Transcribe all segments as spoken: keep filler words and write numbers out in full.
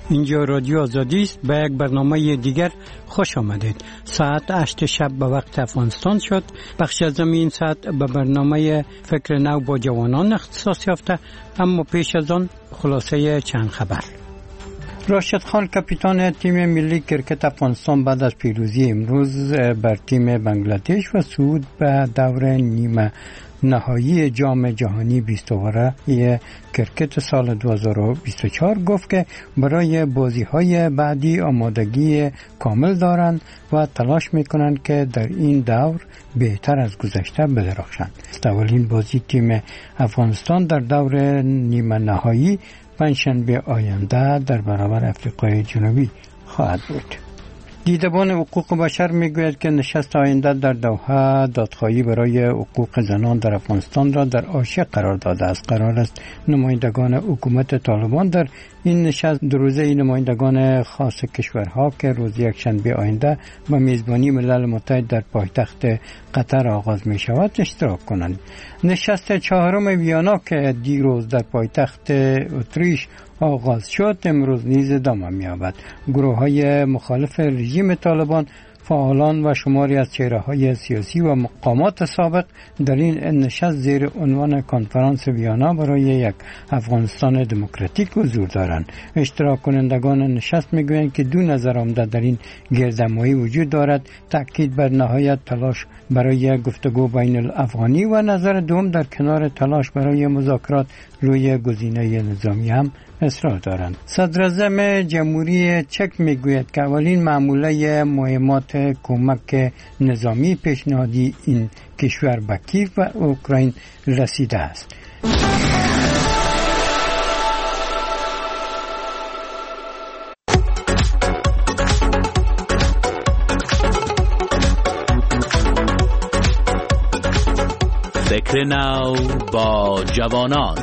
اینجا رادیو آزادی است. به یک برنامه دیگر خوش آمدید. ساعت هشت شب به وقت افغانستان شد. بخش از این ساعت به برنامه فکر نو با جوانان اختصاص یافته، اما پیش از آن خلاصه چند خبر. راشد خان کاپیتان تیم ملی کرکت افغانستان بعد از پیروزی امروز بر تیم بنگلادش و صعود به دور نیمه نهایی جام جهانی بیست اوره کرکت سال دو هزار و بیست و چهار گفت که برای بازی‌های بعدی آمادگی کامل دارند و تلاش می‌کنند که در این دور بهتر از گذشته بدرخشند. اولین بازی تیم افغانستان در دور نیمه نهایی پنجشنبه آینده در برابر آفریقای جنوبی خواهد بود. دیدبان حقوق بشر میگوید که نشست آینده در دوحه دادخواهی برای حقوق زنان در افغانستان را در حاشیه قرار داده است. قرار است نمایندگان حکومت طالبان در این نشست دو روزه نمایندگان خاص کشورها که روز یکشنبه آینده به میزبانی ملل متحد در پایتخت قطر آغاز می شود اشتراک کنند. نشست چهارم ویانا که دیروز در پایتخت اتریش آغاز شد امروز نیز ادامه می‌یابد. گروه‌های مخالف رژیم طالبان، فعالان و شماری از چهره‌های سیاسی و مقامات سابق در این نشست زیر عنوان کنفرانس ویانا برای یک افغانستان دموکراتیک حضور دارند. اشتراک کنندگان نشست می‌گویند که دو نظر عمده در این گردهمایی وجود دارد: تاکید بر نهایت تلاش برای گفتگو بین الافغانی و نظر دوم در کنار تلاش برای مذاکرات روی گزینه نظامی هم اصرار دارند. صدراعظم جمهوری چک میگوید که اولین معموله مهمات کمک نظامی پیشنهادی این کشور به کیف و اوکراین رسیده است. فکر نو با جوانان.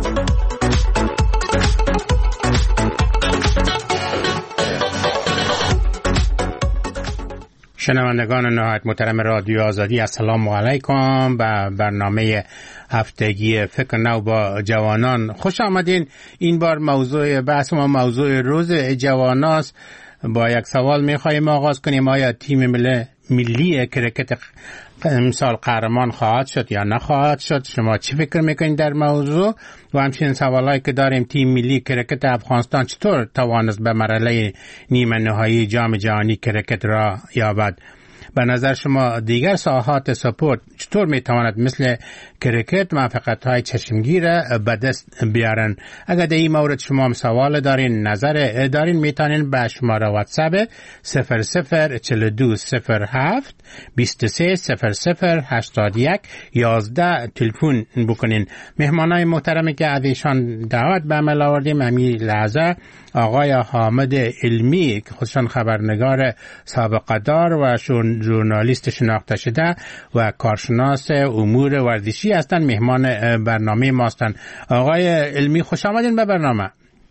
شنوندگان نهایت محترم رادیو آزادی، السلام علیکم. به برنامه هفتگی فکر نو با جوانان خوش آمدین. این بار موضوع بحث ما موضوع روز جواناست. با یک سوال میخوایم آغاز کنیم: آیا تیم ملی ملی کرکت امسال قهرمان خواهد شد یا نخواهد شد؟ شما چی فکر میکنید در موضوع؟ و همچنین سوالایی که داریم: تیم ملی کرکت افغانستان چطور توانست به مرحله نیمه نهایی جام جهانی کرکت را یابد؟ به نظر شما دیگر ساحات سپورت چطور میتواند مثل کرکت موفقیت‌های چشمگیر به دست بیارن؟ اگر در این مورد شما هم سوال دارین، نظر دارین، میتونین به شماره واتساپ صفر صفر چهل و دو صفر هفت بیست و سه صفر صفر هشتاد و یک یازده تلفن بکنین. مهمانای محترمی که از ایشان دعوت به عمل آوردیم همین لحظه آقای حامد علمی که خودشان خبرنگار سابقه دار و ژورنالیست شناخته شده و کارشناس امور ورزشی هستند، مهمان برنامه ما هستند. آقای علمی خوش آمدین به برنامه.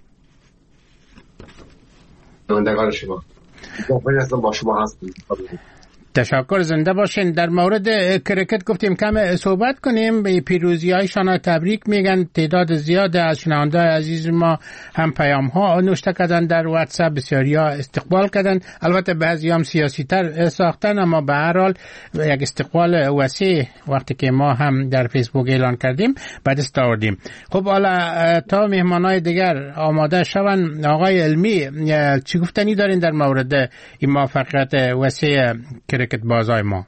شنوندگان شما خوشحال هستم با شما هستم. تشکر، زنده باشین. در مورد کرکت گفتیم کم صحبت کنیم. به پیروزی هایشان تبریک میگن. تعداد زیاد از شنونده عزیز ما هم پیام ها نوشته کردن در واتساپ، بسیاری ها استقبال کردن. البته بعضی هم سیاسی تر ساختن، اما به هر حال یک استقبال وسیع وقتی که ما هم در فیسبوک اعلان کردیم بعد است آوردیم. خب حالا تا مهمانای دیگر آماده شون، آقای علمی چی گفتنی دارین در مورد این موفقیت وسیع کرکت بازای ما؟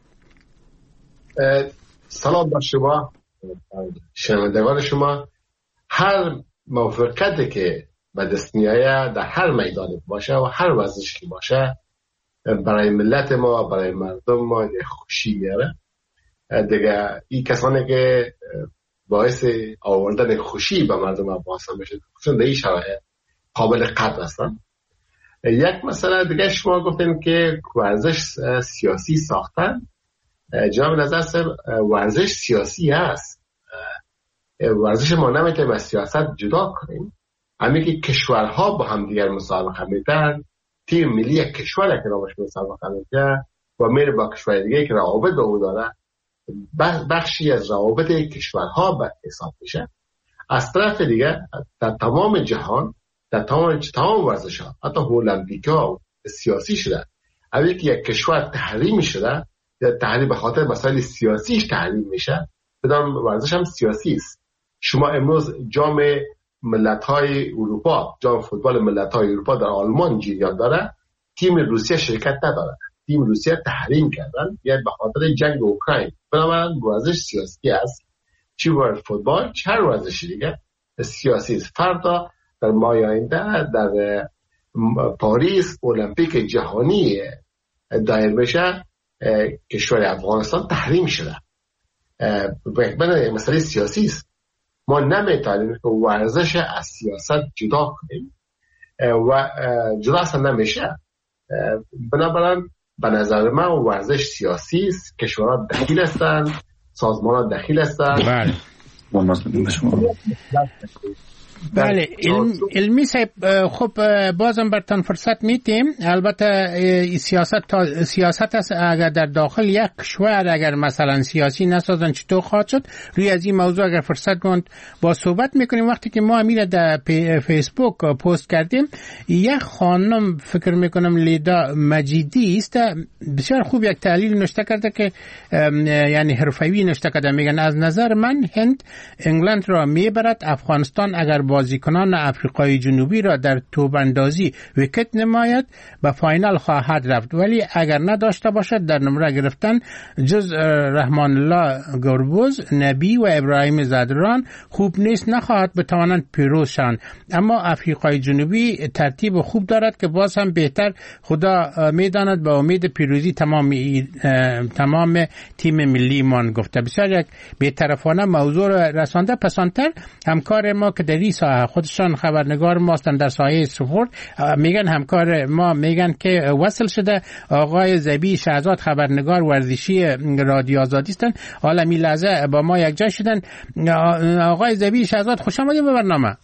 سلام بر شما شنوندگان شما. هر موفقیتی که به دست میآید در هر میدان باشه و هر ورزشی که باشه برای ملت ما، برای مردم ما خوشی میاره دیگه. این کسانی که باعث آوردن خوشی به مردم افغانستان بشه چون در این شرایط قابل قدر هستن. یک مسئله دیگه شما گفتیم که ورزش سیاسی ساختن. جناب نظر صاحب، ورزش سیاسی هست. ورزش ما نمیتونیم از سیاست جدا کنیم. همین که کشورها با هم دیگر مسابقه میدن، تیم ملی کشور که نامش مسابقه میده و میره با کشور دیگه که روابط با او داره، بخشی از روابط کشورها به حساب میشه. از طرف دیگه در تمام جهان در تمام تمام ورزش ها، حتی المپیک ها سیاسی شده. اگه که یک کشور تحریم شده یا تحریم به خاطر مسائل سیاسیش تحریم میشه، بدان ورزش هم سیاسی است. شما امروز جام ملت‌های اروپا، جام فوتبال ملت‌های اروپا در آلمان جریان داره، تیم روسیه شرکت نداره. تیم روسیه تحریم کردن یعنی به خاطر جنگ اوکراین. بنابراین ورزش سیاسی است. چی ورزش فوتبال، چه ورزش دیگه سیاسی است. فردا در ماه آینده در پاریس المپیک جهانی دایر بشه، کشور افغانستان تحریم شده. بنابراین مسئله سیاسی است. ما نمیتونیم که ورزش از سیاست جدا کنیم و جدا اصلا نمیشه. بنابراین به نظر من ورزش سیاسی است. کشورها دخیل هستند، سازمانها دخیل هستند. بله بله علم، علمی صاحب، خب بازم برتان فرصت میتیم. البته سیاست تا سیاست است. اگر در داخل یک کشور اگر مثلا سیاسی نسازن چطور خواهد شد؟ روی از این موضوع اگر فرصت موند با صحبت میکنیم. وقتی که ما میره در فیسبوک پست کردیم، یک خانم فکر میکنم لیدا مجیدی است، بسیار خوب یک تحلیل نوشته کرده که یعنی حرفه‌ای نوشته کرده. میگن از نظر من هند انگلند را میبرد، افغانستان اگر بازیکنان افریقای جنوبی را در توپ اندازی ویکت نماید به فاینال خواهد رفت، ولی اگر نداشته باشد در نمره گرفتن جز رحمان الله گربوز، نبی و ابراهیم زدران خوب نیست، نخواهد بتوانند پیروز شوند. اما افریقای جنوبی ترتیب خوب دارد که باز هم بهتر خدا میداند. به امید پیروزی تمام تمام تیم ملی مان گفته. بسیار یک بی‌طرفانه موضوع رسانده. پسانتر همکار ما که در ساحه خودشان خبرنگار ماستن در سایه سپورت، میگن همکار ما میگن که وصل شده آقای زبی شهزاد، خبرنگار ورزشی رادیو آزادی هستن. حالا می لحظه با ما یک جا شدن. آقای زبی شهزاد خوش آمدید به برنامه.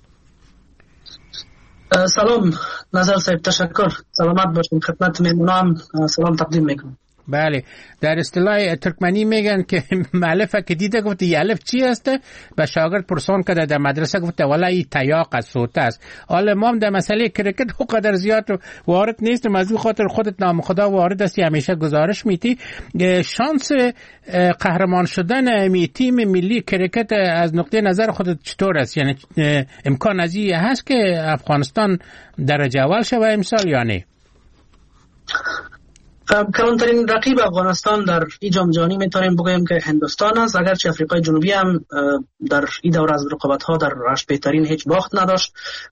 سلام نظر صاحب، تشکر. سلامت باشین. خدمت مهمونان سلام تقدیم میکنم. بله، در اصطلاح ترکمنی میگن که مؤلفه که دیده گفته ی الف چی هسته، به شاگرد پرسان کرده در مدرسه گفته والا ای تیاق از صوت است. حالا ما هم در مسئله کرکت او قدر زیاد وارد نیستیم، از او خاطر خودت نام خدا وارد هستی، همیشه گزارش میتی. شانس قهرمان شدن می تیم ملی کرکت از نقطه نظر خودت چطور است؟ یعنی امکان از این هست که افغانستان درجه اول شوه امسال یا نه؟ کلانترین رقیب افغانستان در این جام جهانی میتونیم بگوییم که هندوستان است، اگرچه افریقای جنوبی هم در این دوره از رقابت‌ها در رشت بهترین هیچ باخت نداشت.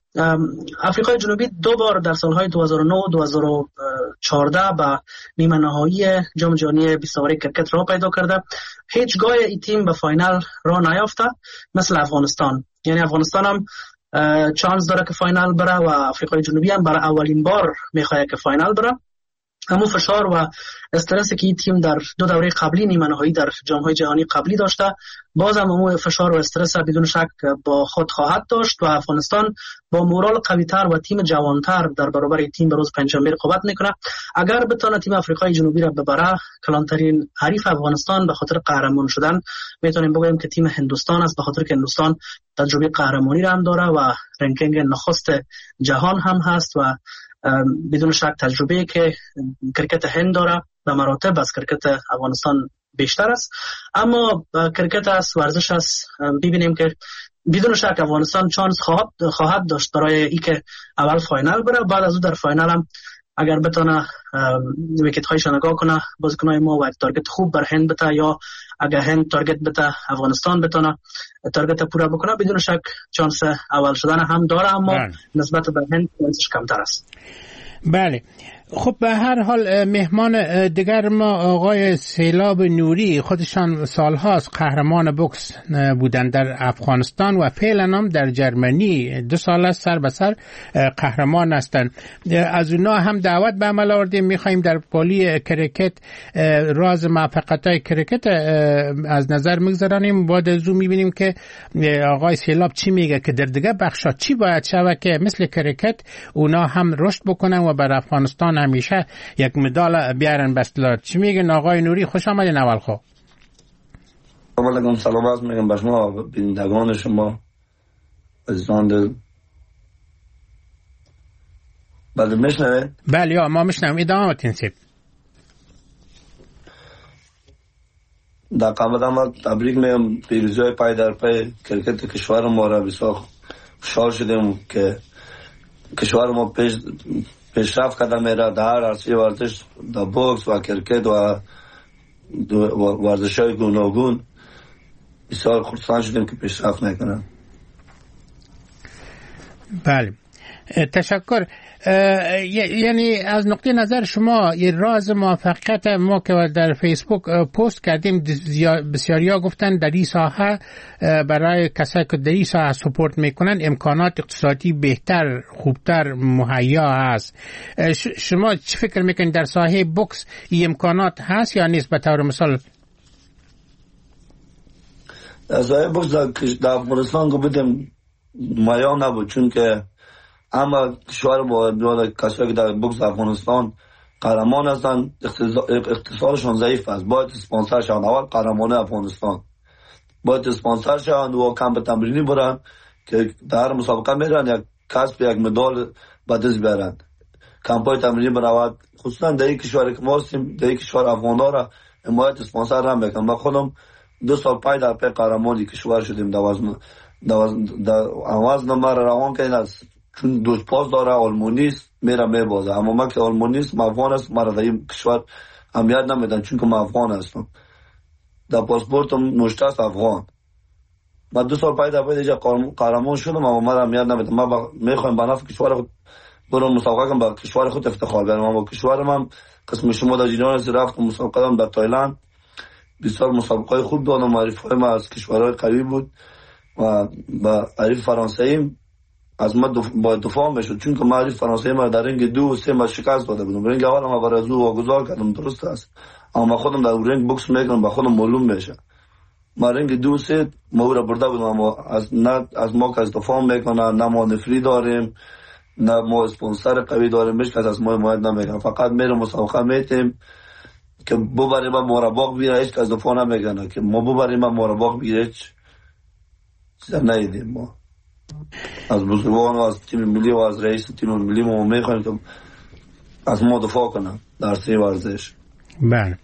افریقای جنوبی دو بار در سالهای دو هزار و نه و دو هزار و چهارده به نیمه نهایی جام جهانی بیست اوری کرکت را پیدا کرده. هیچگاه این تیم به فاینال را نیافته مثل افغانستان. یعنی افغانستان هم چانس داره که فاینال بره و افریقای جنوبی هم برای اولین بار میخواد که فاینال بره. اما فشار و استرسی که این تیم در دو دوره قبلی نیمه نهایی در جام‌های جهانی قبلی داشته، باز هم اون فشار و استرس بدون شک با خود خواهد داشت و افغانستان با مورال قوی‌تر و تیم جوان‌تر در برابر تیم به روز پنجشنبه رقابت میکنه. اگر بتونه تیم افریقای جنوبی را ببره، کلانترین حریف افغانستان به خاطر قهرمان شدن میتونیم بگوییم که تیم هندوستان است، به خاطر که هندوستان تجربه قهرمانی را هم داره و رنکینگ نخست جهان هم هست و بدون شک تجربه که کرکت هند داره به مراتب از کرکت افغانستان بیشتر است. اما کرکت است، ورزش است، ببینیم که بدون شک افغانستان چانس خواهد خواهد داشت برای اینکه اول فاینال بره، بعد از اون در فاینال هم اگر بتونه ویکت هایش نگاه کنه بازیکنای ما و تارگت خوب بر هند بده، یا اگر هند تارگت بده افغانستان بتونه تارگت پورا بکنه، بدون شک چانس اول شدن هم داره، اما بله. نسبت به هند چانسش کمتر است. بله. خب به هر حال مهمان دیگر ما آقای سیلاب نوری، خودشان سالهاست قهرمان بوکس بودند در افغانستان و فعلا هم در جرمنی دو سال است سر به سر قهرمان هستند. از اونا هم دعوت به عمل آوردیم، میخواییم در پالی کرکت راز موفقیت‌های کرکت از نظر میگذارانیم. بعد از اون میبینیم که آقای سیلاب چی میگه که در دیگه بخشا چی باید شود که مثل کرکت اونا هم رشد بکنن و بر افغانستان همیشه یک مدال بیارن بستلات. چی میگن آقای نوری؟ خوش آمدین. اول خو علیکم سلام عرض میگم به شما بینندگان شما عزیزان بله میشنوه؟ بله یا ما میشنویم، ادامه تنسید. در قبل ما تبریک میگم پیروزی های پای در پای کرکت کشور ما را بسیار خوشحال شدیم که کشور ما پیش پیشرفت کرده میره در هر عرصه ورزش، در بوکس و کرکت و ورزش های گوناگون. بسیار خوشحال شدیم که پیشرفت میکنن. بله تشکر. یعنی از نقطه نظر شما یه راز موفقیت ما که در فیسبوک پست کردیم، بسیاریا گفتن در این ساحه برای کسایی که در این ساحه سپورت میکنن امکانات اقتصادی بهتر خوبتر مهیا هست. شما چی فکر میکنید در ساحه بوکس این امکانات هست یا نیست؟ به طور مثال در ساحه بوکس در افغانستان که بودیم مهیا نبود، چون که اما کشور با کسایی که در بوکس افغانستان قهرمان هستن اقتصادشون ضعیف است. باید اسپانسر شوند. اول قهرمان افغانستان باید اسپانسر شوند و کمپ تمرینی برن که در مسابقه میرن یک کسب یک مدال به دست بیارن. کمپای تمرینی برن، خصوصا در این کشور که ما هستیم، در این کشور افغانا را حمایت اسپانسر را میکنم. من خودم دو سال پای در پی قهرمانی کشور شدیم. در وزن در وزن ما روان کردن است، چون دو پاس داره، آلمونیست میره میبازه. اما من که آلمونیست افغان است، مرا در این کشور اهمیت نمیدن چون که من افغان هستم. در پاسپورتم نوشته است افغان. من دو سال پای در پای دیگه قهرمان شدم اما مرا اهمیت نمیدن. من با... میخوایم به نفع کشور خود برم مسابقه کنم، با کشور خود افتخار کنم. اما کشور من قسم شما در جنوب از رفتم مسابقه دادم در تایلند. بسیار مسابقه خوب دادم. معرفی ما از کشورهای قوی بود و با عریف فرانسوی از ما دف... با دفاع میشد، چون که معرف فرانسوی ما در رنگ دو و سه ما شکست داده بودم. رنگ اول ما برای زو واگذار کردم، درست است، اما ما خودم در رنگ بوکس میکنم با خودم معلوم میشه. ما رنگ دو سه ما را برده بودم، اما از نه از ما که از دفاع میکنه، نه ما نفری داریم، نه ما اسپانسر قوی داریم، هیچ کس از ما حمایت نمیکنه. فقط میرم مسابقه میتیم که ببریم ما مرباق بگیره، هیچ کس دفاع نمیکنه که ما ببریم ما مرباق بگیره. هیچ چیز ندیدیم. ما از بزرگان و از تیم ملی و از رئیس تیم ملی ما میخوایم که از ما دفاع کنن در سه ورزش. بله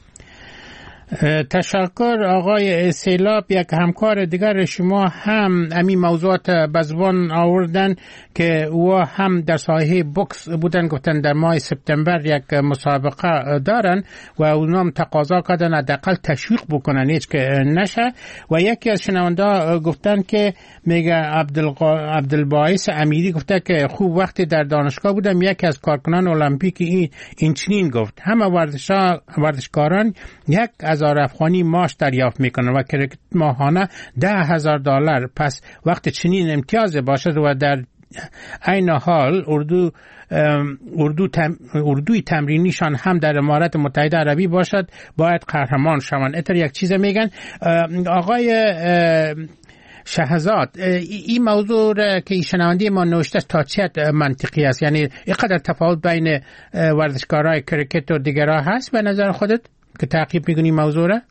تشکر آقای سیلاب. یک همکار دیگر شما هم امی موضوعات بزبان آوردن که او هم در ساحه بوکس بودن، گفتن در ماه سپتامبر یک مسابقه دارن و اونام تقاضا کردن حداقل تشویق بکنن هیچ که نشه. و یکی از شنونده گفتن که میگه عبدالباعث امیری گفته که خوب وقتی در دانشگاه بودم یکی از کارکنان المپیک این این چنین گفت همه ورزشکاران یک هزار افغانی معاش دریافت میکنن و کرکت ماهانه ده هزار دلار. پس وقت چنین امتیاز باشد و در این حال اردو اردو تم، اردوی تمرینیشان هم در امارات متحده عربی باشد باید قهرمان شوند. اتر یک چیز میگن آقای شهزاد، این موضوع که شنونده ما نوشته تا چه منطقی است؟ یعنی اینقدر تفاوت بین ورزشکارای کرکت و دیگرها هست به نظر خودت که تعقیب میکنی موضوع را؟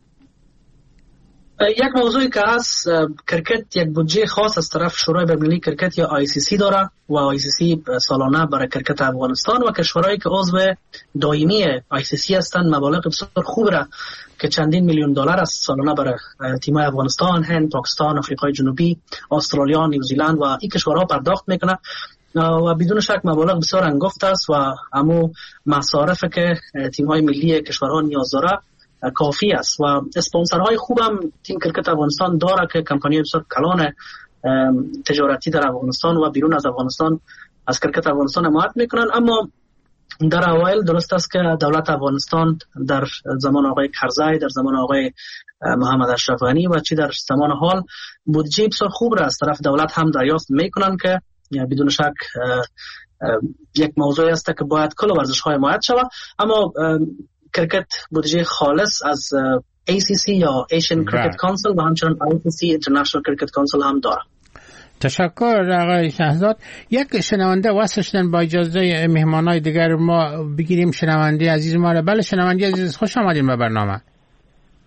یک موضوعی که هست، کرکت یک بودجه خاص از طرف شورای بین‌المللی کرکت یا آی سی سی داره و آی سی سی سالانه برای کرکت افغانستان و کشورهایی که عضو دائمی آی سی سی هستند مبالغ بسیار خوب را که چندین میلیون دلار است سالانه برای تیم‌های افغانستان، هند، پاکستان، آفریقای جنوبی، استرالیا، نیوزیلند و این کشورها پرداخت میکنه و بدون شک مبالغ بسیار انگفت است و همو مصارف که تیم‌های ملی کشورها نیاز داره کافی است و اسپانسرهای خوب هم تیم کرکت افغانستان داره که کمپانی بسیار کلان تجارتی در افغانستان و بیرون از افغانستان از کرکت افغانستان حمایت میکنن. اما در اوایل درست است که دولت افغانستان در زمان آقای کرزی، در زمان آقای محمد اشرف غنی و چی در زمان حال بودجه بسیار خوب را از طرف دولت هم دریافت میکنن که بدون شک یک موضوع است که باید کل ورزش‌های حمایت شود. اما کرکت بودجه خالص از ای سی سی یا Asian Cricket Council و همچنان آی سی سی International Cricket Council هم داره. تشکر آقای شهزاد. یک شنونده واسه شدن با اجازه مهمانای دیگر ما بگیریم شنونده عزیز ما را. بله شنونده عزیز خوش آمدین به برنامه.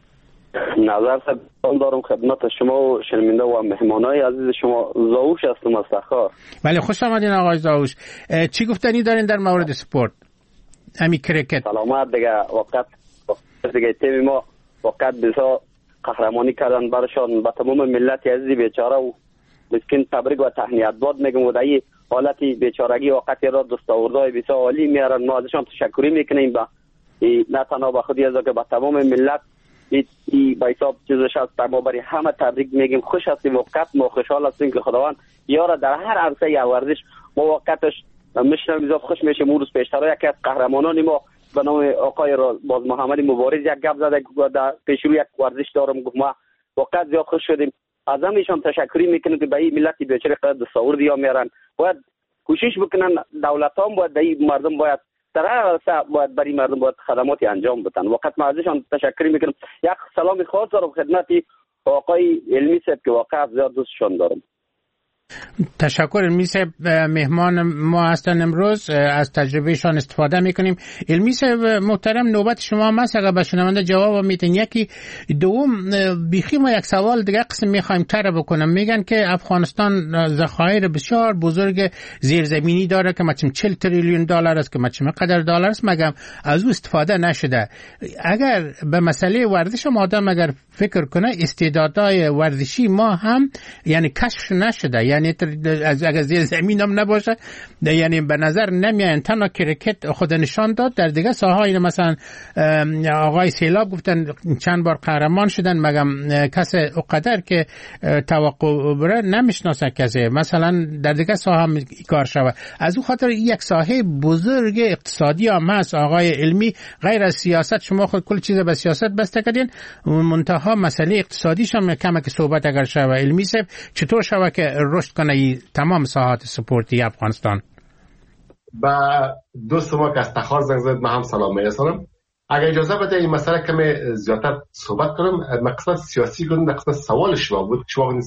نظر سلام دارم خدمت شما و شنونده و مهمانای عزیز شما. زاوش هستم از تخار. بله خوش آمدین آقای زاوش. چی گفتنی دارین در مورد سپورت؟ همین کرکت. سلامت دیگه. وقت دیگه تیم ما وقت بسیار قهرمانی کردن برشان به تمام ملت عزیز بیچاره و مسکین تبریک و تهنیت باد میگم و در حالتی بیچارگی وقتی را دستاوردهای بسیار عالی میارن. ما ازشان تشکری میکنیم با نه تنها به خودی ازا که به تمام ملت ای, ای با حساب چیزش هست. ما برای همه تبریک میگیم. خوش هستیم وقت ما خوشحال هستیم که خداوند یارا در هر عرصه ورزش ما وقتش میشنم بسیار خوش میشه. مو روز پیشتر یکی از قهرمانان ما به نام آقای باز محمد مبارز یک گپ زد در پیش رو یک ورزش دارم گفت ما وقت زیاد خوش شدیم. از همیشان تشکری میکنم که به این ملت بیچاره قدر دستاوردی ها میارن. باید کوشش بکنن دولت هم باید به این مردم باید در هر عرصه باید برای مردم باید خدماتی انجام بدن. وقت ما ازشان تشکری میکنم. یک سلام خاص دارم خدمتی آقای علمی صاحب که واقعا زیاد دوستشان دارم. تشکر. علمی صاحب مهمان ما هستن امروز، از تجربهشان استفاده میکنیم. علمی صاحب محترم نوبت شما هم هست، اگر به شنونده جواب میتین. یکی دوم بیخی ما یک سوال دیگه قسم میخوایم تر بکنم. میگن که افغانستان ذخایر بسیار بزرگ زیرزمینی داره که مچم چهل تریلیون دلار است که مچم قدر دلار است، مگم از او استفاده نشده. اگر به مسئله ورزش ما آدم اگر فکر کنه استعدادهای ورزشی ما هم یعنی کشف نشده، یعنی اگر زیر زمین هم نباشه، یعنی به نظر نمیاد. تنها کرکت خود نشان داد در دیگه ساحات مثلا آقای سیلاب گفتن چند بار قهرمان شدن، مگم کس اقدر که توقع بره نمیشناسه کسی مثلا در دیگه ساحه هم کار شود. از اون خاطر یک ساحه بزرگ اقتصادی هم هست آقای علمی. غیر از سیاست شما خود کل چیز به سیاست بسته کردین، منتها مسئله اقتصادیش هم کمک صحبت اگر شود. علمی صاحب چطور شود که رشد کنه تمام ساحات سپورتی افغانستان؟ با دوست ما که از تخار زنگ زد من هم سلام میرسانم. اگر اجازه بده این مسئله کمی زیادتر صحبت کنم. مقصد سیاسی کنم، مقصد سوال شما بود شما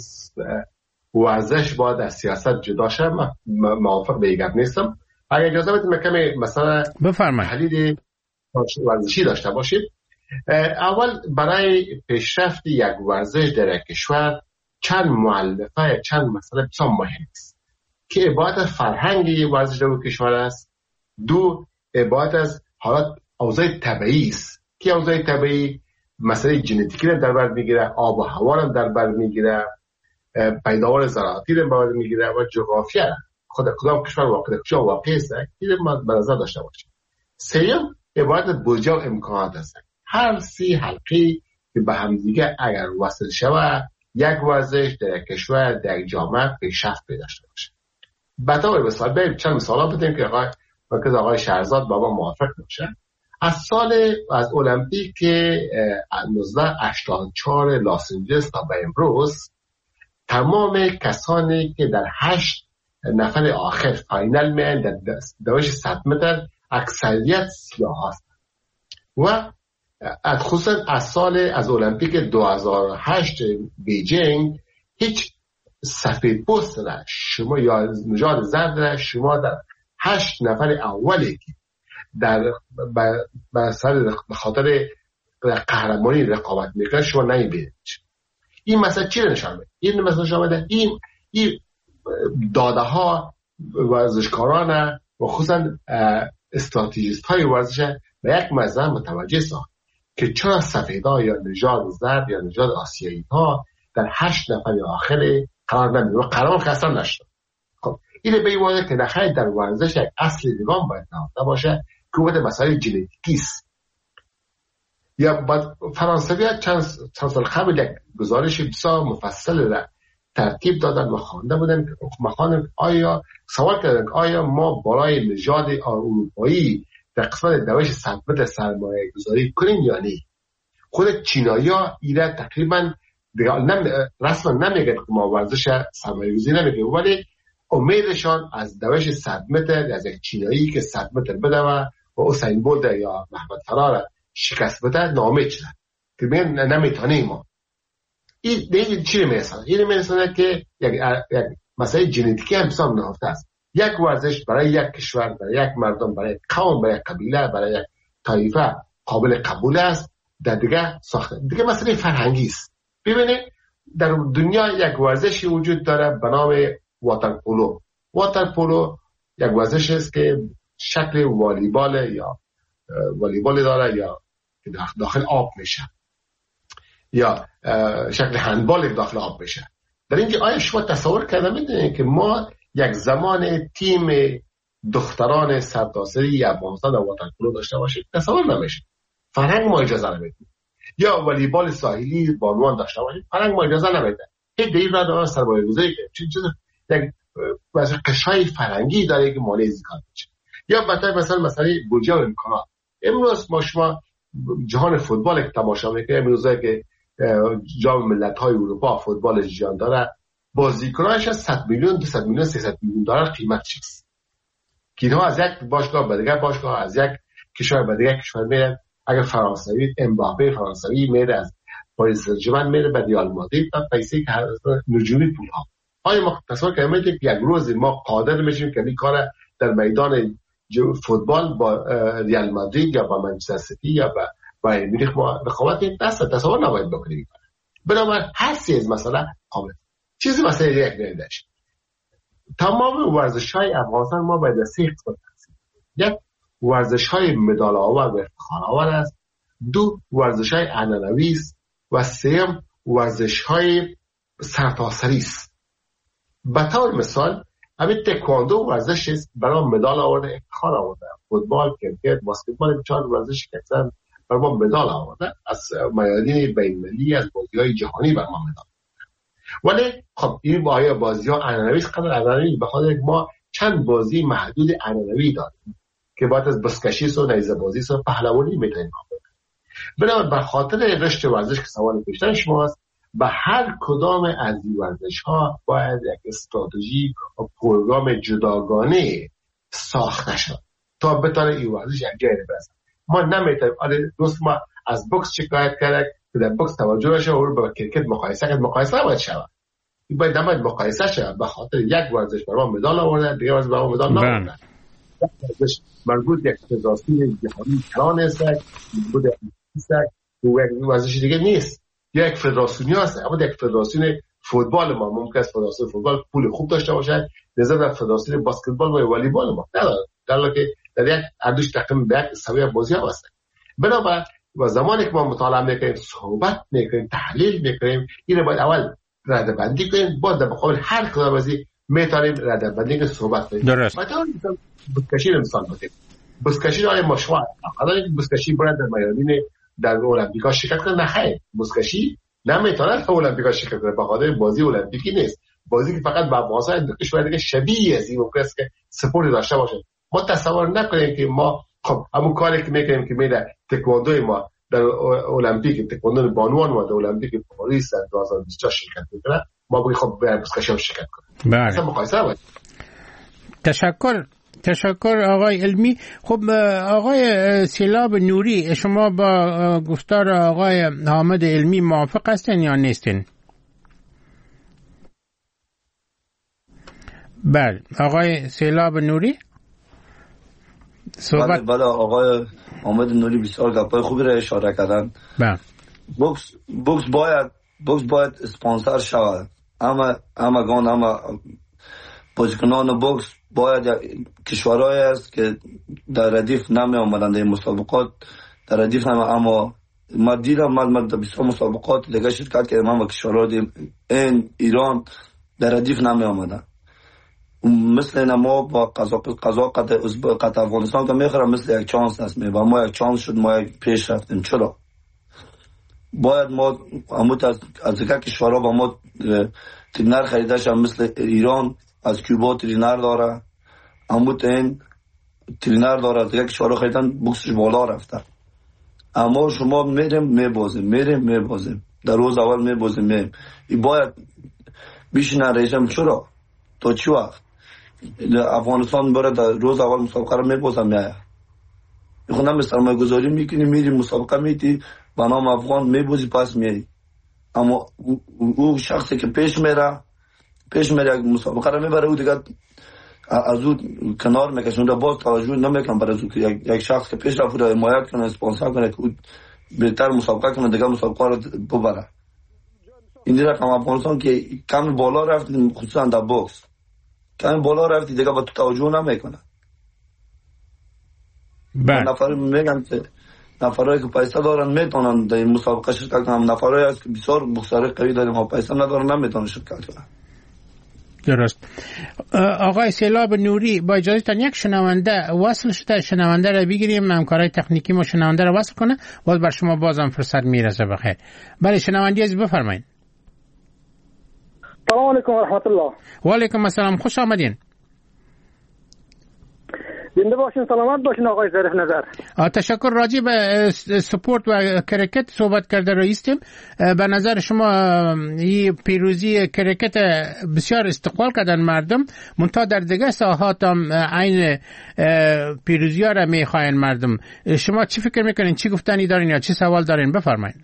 ورزش باید از سیاست جدا شه. من موافق به این نیستم. اگر اجازه بده من کمی مثلا تحلیل ورزشی داشته باشید. اول برای پیشرفت یک ورزش در کشور چند مؤلفه چند مسئله بسیار مهم است که عبارت فرهنگ ورزش در کشور است. دو، عبارت از حالات اوضاع طبیعی است که اوضاع طبیعی مسئله ژنتیکی را در بر میگیره، آب و هوا را در بر میگیره، پیداوار زراعتی را در بر میگیره و جغرافیا را. خود کدام کشور واقع کجا واقع است این ما به نظر داشته باشیم. سوم، عبارت از بودجه و امکانات است. هر سی حلقه که به هم دیگه اگر وصل شود یک ورزش در کشور در جامعه پیشرفت پیدا داشته باشه. به طور مثال بریم چند مثالا بدیم که آقای مرکز آقای شهرزاد بابا موافق باشه. از سال از المپیک نوزده هشتاد و چهار لاس آنجلس تا به امروز تمام کسانی که در هشت نفر آخر فاینال میان در دوش صد متر اکثریت سیاه هستند و خصوصا از سال از المپیک دو هزار و هشت بیجینگ هیچ سفید پوست را شما یا نژاد زرد را شما در هشت نفر اولی که در به خاطر قهرمانی رقابت میکنه شما نمیبینید. این مسئله چی نشان میده؟ این مسئله نشان میده این این داده ها ورزشکاران و خصوصا استراتژیست های ورزش به یک مزه متوجه ساخت که چرا سفیدها یا نژاد زرد یا نژاد آسیایی ها در هشت نفر آخر قرار نمیده و قرار خاصا نشد. خب اینه به این واضحه که نخیر در ورزش یک اصل نگام باید نهفته باشه که بوده مسائل ژنتیکی است. یا بعد فرانسوی چند سال قبل یک گزارش بسیار مفصل را ترتیب دادن و خوانده بودن که مخاطب آیا سوال کردن آیا ما بالای نژاد اروپایی در قسمت دوش صد متر سرمایه گذاری کنیم یا نه. خود چینایی‌ها ایره تقریبا نم... رسما نمیگن که ما ورزش سرمایه گذاری نمیگیم، ولی امیدشان از دوش صد متر از یک چینایی که صد متر بدوه و حسین بولت یا محمد فرار شکست بده نامید شدن که میگن نمیتونیم ما. این دیگه چی میرسونه؟ این میرسونه که یک یک مسئله ژنتیکی هم بسیار نهفته است. یک ورزش برای یک کشور، برای یک مردم، برای قوم، برای قبیله، برای یک طایفه قابل قبول است، در دیگه ساخته. دیگه مسئله فرهنگی است. ببینید در دنیا یک ورزشی وجود داره به نام واتر پولو. واتر پولو یک ورزش است که شکل والیبال یا والیبال داره یا داخل آب میشه یا شکل هندبال داخل آب میشه. در اینجا آیا شما تصور کرده میدونید که ما یک زمان تیم دختران سرتاسری یا افغانستان در واتر پولو داشته باشیم؟ تصور نمیشه. فرهنگ ما اجازه نمیده. یا والیبال ساحلی بانوان داشته باشیم، فرهنگ ما اجازه نمیده. هیچ دلیل نداره سرمایه گذاری کنیم. چون چیز یک واسه قشای فرهنگی داره که مانع زیاد میشه. یا مثلا مثلا مسئله بودجه و امکانات. امروز ما شما جهان فوتبال که تماشا میکنیم، امروزه که جام ملت‌های اروپا فوتبال جهان داره، بازیکنانش صد میلیون، دویست میلیون، سیصد میلیون دلار قیمت چیست؟ که اینها از یک باشگاه به دیگر باشگاه، از یک کشور به دیگر کشور میرن. اگر فرانسوی امباپه فرانسوی میره از پاریس سن ژرمن میره به ریال مادرید تا پیسه که نجومی پول ها. آیا ما تصور کنیم که یک روز ما قادر میشیم که این کار در میدان فوتبال با ریال مادرید یا با منچستر سیتی یا با بایر مونیخ ما رقابت دست تصور نباید بکنیم. بنابراین هر چیز مثلا قابل چیزی مثلا یک نیست. تمام ورزش‌های افغانستان ما باید سه قسمت تقسیم کنیم. یک ورزش‌های مدال آور و افتخار آور است، دو ورزش‌های عنعنوی است و سوم ورزش‌های سرتاسری است. به طور مثال همین تکواندو ورزش است برای مدال آورده، افتخار آورده. فوتبال، کرکت، بسکتبال چهار ورزشی که اکثر برای ما مدال آورده، از میادین بین‌المللی از بازی‌های جهانی برای ما مدال. ولی خب این باید بازی‌ها عنعنوی است. قدر عنعنوی به خاطر ما چند بازی محدود عنعنوی داریم که باید از بسکشی سو، نیزه بازی سو، پهلوانی میتونیم کنیم. بنابراین به خاطر رشته ورزش که سوال پیشتر شماست، به هر کدام از این ورزش‌ها باید یک استراتژی و پروگرام جداگانه ساخته شد تا بتونه این ورزش یک جایی برسه. ما نمیتونیم آره دوست ما از بوکس شکایت کرد که در بوکس توجه بشه و با کرکت مقایسه کرد. مقایسه نباید شود. این باید نباید مقایسه شود. به خاطر یک ورزش برای مدال آورده، دیگه ورزش برای مدال نآورده. ورزش مربوط یک فدراسیون جهانی کلان است، مربوط است و یک ورزش دیگه نیست. یک فدراسیونی است، اما یک فدراسیون فوتبال ما ممکن است فدراسیون فوتبال پول خوب داشته باشد، نظر در فدراسیون بسکتبال و والیبال ما نداره. در حالی که در یک ادوش تقریبا به یک سویه بازی ها هست. بنابراین و زمانی که ما مطالعه میکنیم، صحبت میکنیم، تحلیل میکنیم، این باید اول رده بندی کنیم، بعد در مقابل هر کدام از این میتونیم رده بندی که صحبت کنیم. درست. مثلا بسکشی رو مثال بزنیم. بسکشی رو مشروع قضیه بسکشی باید در میادین در المپیکا شرکت کنه. نه خیر، بسکشی نمیتونه در المپیکا شرکت کنه، به خاطر بازی المپیکی نیست. بازی که فقط با افغانستان کشور دیگه شبیه از این ممکن است که سپورت داشته باشه. ما تصور نکنیم که ما خب همون کاری که میکنیم که میره تکواندو ما در المپیک تکواندو بانوان ما در المپیک پاریس دو هزار و بیست و چهار شرکت میکنه، ما بگیم خب بریم بسکشی شرکت کنیم. بله. اصلا مقایسه نباید. تشکر تشکر آقای علمی. خب آقای سیلاب نوری، شما با گفتار آقای حامد علمی موافق هستین یا نیستین؟ بله آقای سیلاب نوری صحبت. بله بله آقای حامد نوری بسیار گپای خوبی را اشاره کردن. بله بوکس بوکس باید بوکس باید اسپانسر شود. اما اما گان اما بازیکنان بوکس باید کشورهایی است که در ردیف نمی آمدند این مسابقات در ردیف نمی، اما ما دیدم من من در بسیار مسابقات دیگه شرکت کردم، اما کشورهای این ایران در ردیف نمی آمدند. مثل این ما با قضا قضا قطع قطع افغانستان که میخورم مثل یک چانس است می و ما یک چانس شد ما یک پیش رفتیم. چرا باید ما اموت از از دیگه کشورها با ما ترینر خریده شد؟ مثل ایران از کیوبا ترینر داره، اموت این ترینر داره، از دیگه کشورها خریدن بوکسش بالا رفته. اما شما میریم میبازیم میریم میبازیم در روز اول میبازیم میریم این باید بیشتر رئیسم. چرا تا چی وقت افغانستان برای در روز اول مسابقه رو میبازم میایه خودم به سرمایه گذاری میکنی میری مسابقه میتی با نام افغان میبازی پس میری. اما او شخصی که پیش میره پیش میره مسابقه رو میبره او دیگه از او کنار میکشونه، باز توجه نمیکنه برای او که یک شخص که پیش رفته حمایت کنه اسپانسر کنه که بهتر مسابقه کنه دیگه مسابقه رو ببره. این رقم افغانستان که کم بالا رفت خصوصا در بوکس کم بالا رفت دیگه با تو توجه نمیکنه. نفر میگن که نفرایی که پیسه دارن میتونن در این مسابقه شرکت کنن، نفرایی هست که بسیار بوکسرای قوی داریم ها پیسه ندارن نمیتونن شرکت کنن. درست. آقای سیلاب نوری با اجازهتان یک شنونده وصل شده، شنونده را بگیریم، همکارای تکنیکی ما شنونده را وصل کنه، باز بر شما بازم فرصت میرسه. بخیر. بله شنونده از بفرمایید. سلام علیکم و رحمت الله. و علیکم السلام، خوش آمدین. زنده باشین، سلامت باشین آقای ظریف نظر. تشکر. راجع به سپورت و کرکت صحبت کرده رئیسیم. به نظر شما این پیروزی کرکت بسیار استقبال کردن مردم، منتها در دیگه ساحات هم عین پیروزی ها را میخواین مردم. شما چی فکر میکنین؟ چی گفتنی دارین یا چی سوال دارین؟ بفرمایید.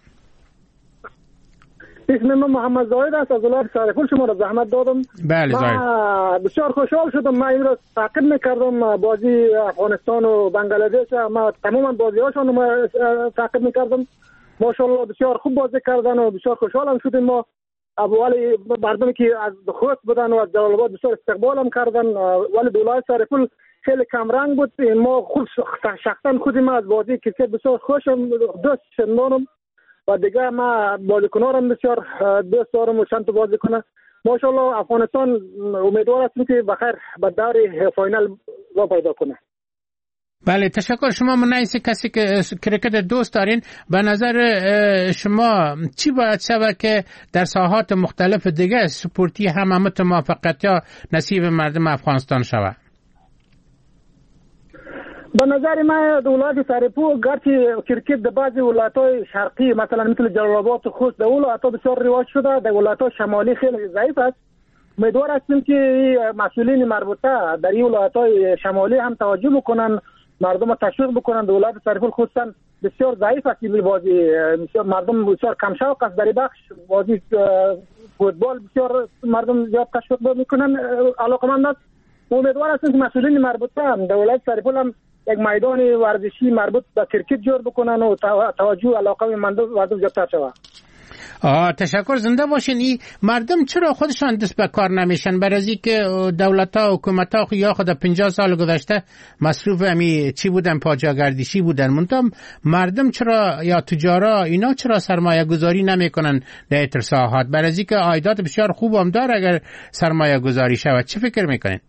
اسم من محمد زاید است، از ولایت سرپول شما را زحمت دادم. بله زاید. بسیار خوشحال شدم. من این را تعقیب میکردم بازی افغانستان و بنگلادش، ما تماما بازی هاشون ما تعقیب میکردم. ماشاءالله بسیار خوب بازی کردن و بسیار خوشحالم شدیم. ما اولی مردمی که از خوست بودن و از جلال آباد بسیار استقبالم کردن، ولی ولایت سرپول خیلی کم رنگ بود. ما خود شخصا خودی ما از بازی کرکت بسیار خوشم، دوست شدم و دیگه ما بازیکنارم بسیار دوست دارم و چند تا بازیکن. ماشاءالله افغانستان امیدوار هستیم که بخیر به دور فاینال را پیدا کنه. بله تشکر. شما منعیس کسی که کرکت دوست دارین، به نظر شما چی باید شود که در ساحات مختلف دیگه سپورتی هم هم موفقیت یا نصیب مردم افغانستان شود؟ به نظر من ولایت سرپول گرچه کرکت در بعضی ولایت‌های شرقی مثلا مثل جلال آباد و خوست در ولایت‌ها بسیار رواج شده، در ولایت‌های شمالی خیلی ضعیف است. امیدوار هستیم که مسئولین مربوطه در این ولایت‌های شمالی هم توجه بکنن، مردم تشویق بکنن. در ولایت سرپول خصوصا بسیار ضعیف است این بازی، مردم بسیار کم شوق است در بخش بازی فوتبال، بسیار مردم زیاد تشویق میکنن، علاقمند است. امیدوار هستیم که مسئولین مربوطه هم در ولایت سرپول هم یک میدان ورزشی مربوط به کرکت جور بکنن و توجه علاقه مردم زیادتر شود. آه تشکر. زنده باشین. این مردم چرا خودشان دست به کار نمیشن؟ برای که دولت ها و حکومت ها یا خود پنجاه سال گذشته مصروف همی چی بودن؟ پاجاگردشی بودن. منتها مردم چرا یا تجارا اینا چرا سرمایه گذاری نمی کنن در ساحات؟ برای که عایدات بسیار خوب هم داره اگر سرمایه گذاری شود. چه فکر میکنین؟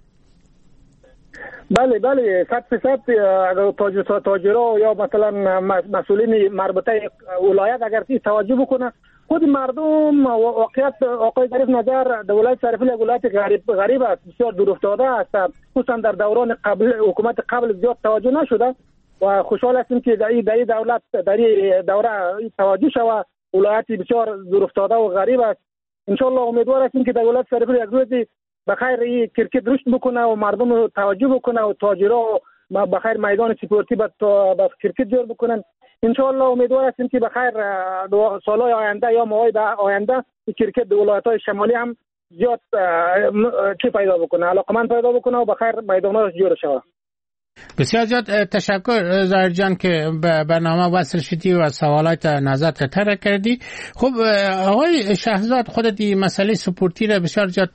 بله بله صد فیصد تاجرها یا مثلا مسئولین مربوطه ولایت اگر توجه بکنه، خود مردم واقعیت آقای ظریف نظر در ولایت سرپول یک ولایت غریب غریب است، بسیار دور افتاده است، خصوصا در دوران قبل حکومت قبل زیاد توجه نشده و خوشحال هستیم که در این دولت در این دوره توجه شود. ولایت بسیار دور افتاده و غریب است. ان شاء الله امیدوار هستیم که در ولایت سرپول یک روزی بخیر این کرکت رشد بکنه و مردم توجه بکنه و تاجرها بخیر میدان سپورتی به کرکت جور بکنن. ان شاء الله امیدوار هستیم که بخیر سالهای آینده یا ماهای آینده کرکت در ولایت‌های شمالی هم زیاد چی پیدا بکنه، علاقمند پیدا بکنه و بخیر میدان‌ها جور شود. بسیار زیاد تشکر ظاهر جان که به برنامه وصل شدی و سوالات نظرت تر کردی. خب آقای شهزاد خودت این مسئله سپورتی را بسیار زیاد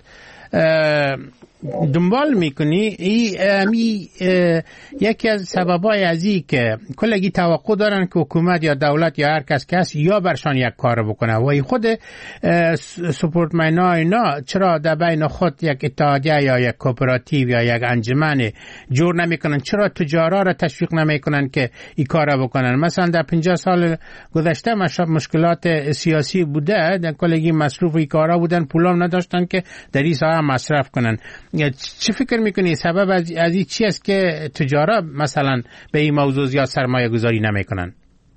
دنبال میکنی. ای یکی از سببای ازی که کلگی توقع دارن که حکومت یا دولت یا هر کس کس یا برشان یک کار بکنه و ای خود سپورتمن‌ها اینا چرا در بین خود یک اتحادیه یا یک کوپراتیو یا یک انجمن جور نمیکنن؟ چرا تجارا را تشویق نمیکنن که این کار بکنن؟ مثلا در پنجاه سال گذشته مشکلات سیاسی بوده، در کلگی مصروف این کارا بودن، پولام نداشتن که در این ساحه مصرف کنن. چه فکر میکنی سبب از این چی است که تجارا مثلا به این موضوع زیاد سرمایه گذاری نمیکنن؟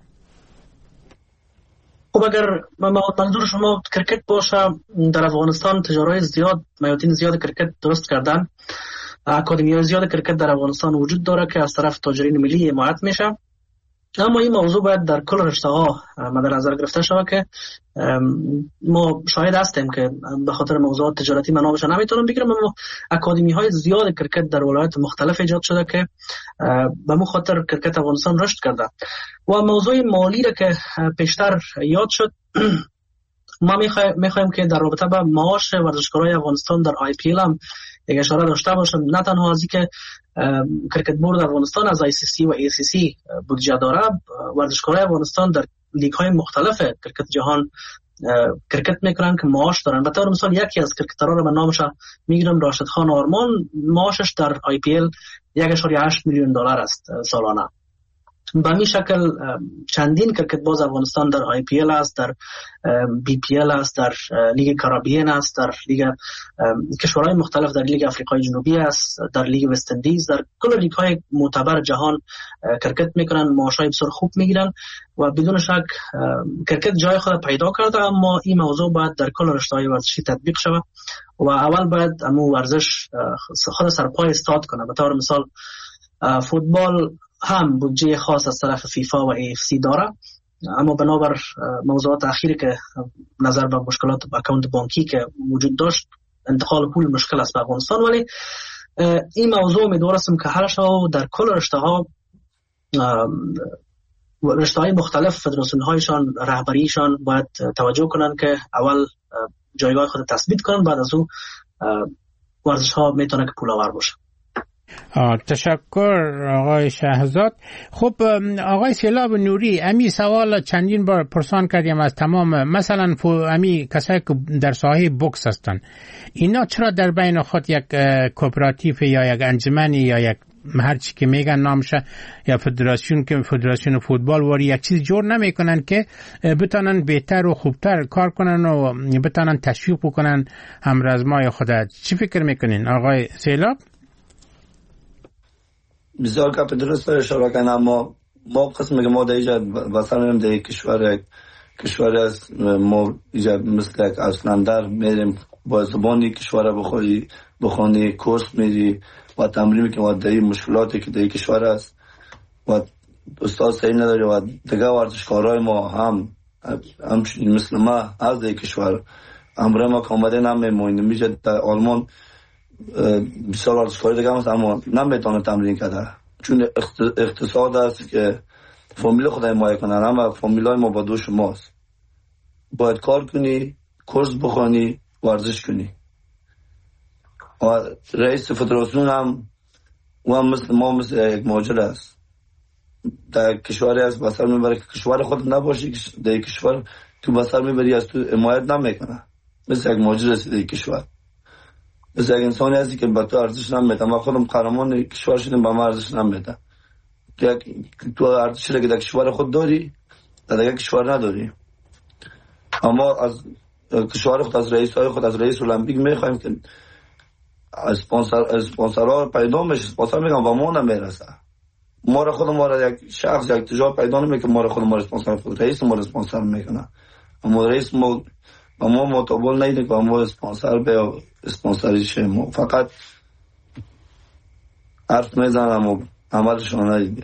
خب اگر منظور شما کرکت باشه، در افغانستان تجارای زیاد میادین زیاد کرکت درست کردن، اکادمیای زیاد کرکت در افغانستان وجود داره که از طرف تاجرین ملی حمایت میشه اما این موضوع باید در کل رشته ها مد نظر گرفته شود که ما شاهد هستیم که به خاطر موضوعات تجارتی من نامش نمیتونم بگیرم، اما اکادمی های زیاد کرکت در ولایات مختلف ایجاد شده که به مو خاطر کرکت افغانستان رشد کرده. و موضوع مالی را که پیشتر یاد شد، ما میخوایم که در رابطه با معاش ورزشکارای افغانستان در آی پی ال هم یک اشاره داشته باشم. نه تنها از اینکه کرکت بورد افغانستان از آی سی سی و ای سی سی بودجه داره، ورزشکارای افغانستان در لیگ های مختلف کرکت جهان کرکت میکنن که معاش دارن. به طور مثال یکی از کرکترها رو من نامش میگیرم، راشد خان آرمان، معاشش در آی پی ال یک ممیز هشت میلیون دلار است سالانه. به این شکل چندین کرکت باز افغانستان در آی پی ال است، در بی پی ال است، در لیگ کارابین است، در لیگ کشورهای مختلف، در لیگ افریقای جنوبی است، در لیگ وست اندیز، در کل لیگ های معتبر جهان کرکت میکنن، معاشای بسیار خوب میگیرن و بدون شک کرکت جای خود پیدا کرده. اما این موضوع باید در کل رشته‌های ورزشی تطبیق شود و اول باید امو ورزش خود سرپای استاد کنه. به طور مثال فوتبال هم بودجه خاص از طرف فیفا و ای اف سی داره، اما بنابر موضوعات اخیری که نظر به مشکلات اکانت بانکی که وجود داشت، انتقال پول مشکل است به افغانستان. ولی این موضوع امیدوارم که حل شود. در کل رشته ها رشته های مختلف فدراسیون هایشان رهبریشان باید توجه کنن که اول جایگاه خود تثبیت کنن، بعد از اون ورزش ها میتونه که پول آور باشه. تشکر آقای شهزاد. خب آقای سیلاب نوری، امی سوال چندین بار پرسان کردیم از تمام مثلا امی کسایی که در ساحه بوکس هستن، اینا چرا در بین خود یک کوپراتیو یا یک انجمنی یا یک هر چی که میگن نامشه یا فدراسیون که فدراسیون فوتبال واری یک چیز جور نمیکنن که بتونن بهتر و خوبتر کار کنن و بتونن تشویق بکنن همرزمای خود؟ چی فکر میکنین آقای سیلاب؟ بسیار که درست اشاره کنم، اما ما قسم که ما در اینجا بسر میم در کشور کشور است، ما اینجا مثل یک اصلندر میریم با زبانی کشور بخوری بخونی کورس میری و تمرین که در این مشکلاتی که در کشور است و استاد صحیح نداری و دیگه ورزشکارای ما هم همچنین مثل ما از در کشور امره ما که آمده نمیمونیم میشه در آلمان بسیار ورزشکاری دیگه هست اما نمیتونه تمرین کرده، چون اقتصاد است که فامیل خود حمایت کنن، اما فامیلای ما با دوش ماست. باید کار کنی، کورس بخونی، ورزش کنی. و رئیس فدراسیون هم و هم مثل ما مثل یک ماجر است، در کشوری است بسر میبره که کشور خود نباشی، در کشور تو بسر میبری از تو حمایت نمیکنه، مثل یک ماجر است در کشور، مثل یک انسانی هستی که به تو ارزش نمیده. ما خودم قهرمان کشور شدیم به ما ارزش نمیده، که تو ارزشی که در کشور خود داری در دیگه کشور نداری. اما از کشور خود، از رئیس های خود، از رئیس المپیک میخوایم که اسپانسر اسپانسرها پیدا بشه. اسپانسر میگم با ما نمیرسه، ما را خود ما را یک شخص یک تجارت پیدا نمیکنه، ما را خود ما اسپانسر خود رئیس ما را اسپانسر میکنه، اما رئیس ما ما متقبل نیست که ما اسپانسر به اسپانسری شه، ما فقط حرف میزنم و عملشون ندیدیم.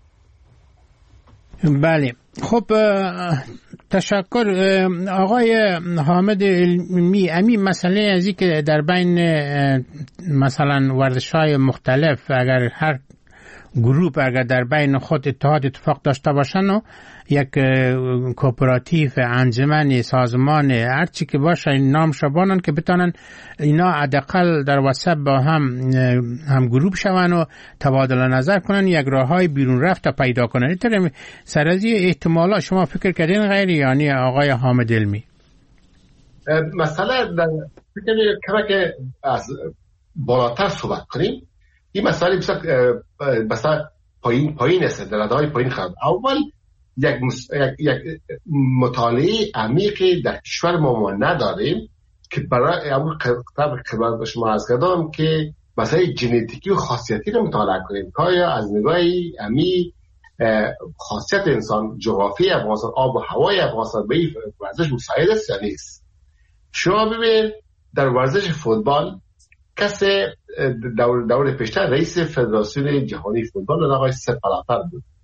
بله خب تشکر آقای حامد علمی. امی مسئله ازی که در بین مثلا ورزش‌های مختلف اگر هر گروپ اگر در بین خود اتحاد اتفاق داشته باشن و یک کوپراتیو انجمن سازمان هر چی که باشه این نام شبانن که بتونن اینا حداقل در واسط با هم هم گروپ شون و تبادل نظر کنن، یک راههای بیرون رفت پیدا کنن. اینطور سرازی احتمالا شما فکر کردین غیر یعنی آقای حامد علمی؟ مسئله در فکر کنم که از بالاتر صحبت کنیم، این مسئله بسیار بسیار پایین پایین است، در ردای پایین خواهد. اول یک, مس... یک... یک مطالعه عمیقی در کشور ما ما نداریم که برای اول خدمت به شما عرض کردم که مسئله ژنتیکی و خاصیتی رو مطالعه کنیم که آیا از نگاه امی خاصیت انسان، جغرافی افغانستان، آب و هوای افغانستان به این ورزش مساعد است یا نیست. شما ببین در ورزش فوتبال کسی دور دور پیشتر رئیس فدراسیون جهانی فوتبال آقای سپ بلاتر بود.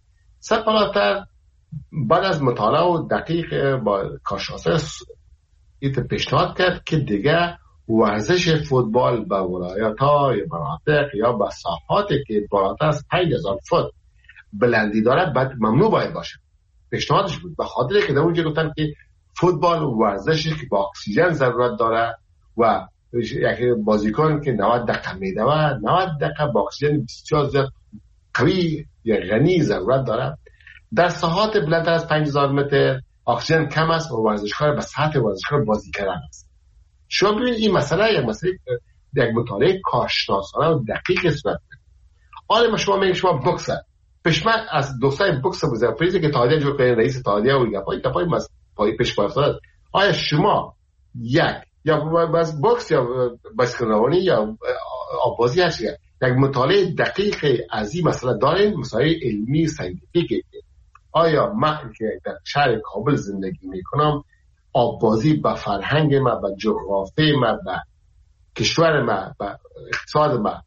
سپلاتر بعد از مطالعه و دقیق با کارشناسان ایت پیشنهاد کرد که دیگه ورزش فوتبال به ولایت‌های مناطق یا به ساحاتی که بالاتر از پنج هزار فوت بلندی داره باید ممنوع باید باشه. پیشنهادش بود، به خاطر که در اونجا گفتن که فوتبال ورزشی که با اکسیژن ضرورت داره و یک بازیکن که نود دقیقه میدوه نود دقیقه با اکسیژن بسیار زیاد قوی یا غنی ضرورت داره. در ساحات بلندتر از پنج هزار متر اکسیژن کم است و ورزشکار به سطح ورزشکار بازی کردن است. شما ببینید این مسئله یک مسئله یک مطالعه کارشناسانه و دقیق صورت میگیره. حالا ما شما میگید شما بوکس پیشمن از دوستای بوکس بزرگپریزی که تادیه جور کنید رئیس تادیه و گپای گپای مس پای پیش پای افتاد. آیا شما یک یا باز بوکس یا بایسکل روانی یا آبازی هست یک مطالعه دقیق از این مسئله دارین، مسائل علمی ساینتیفیکی؟ آیا من که در شهر کابل زندگی میکنم آبازی به فرهنگ ما، به جغرافی ما، به کشور ما، به اقتصاد ما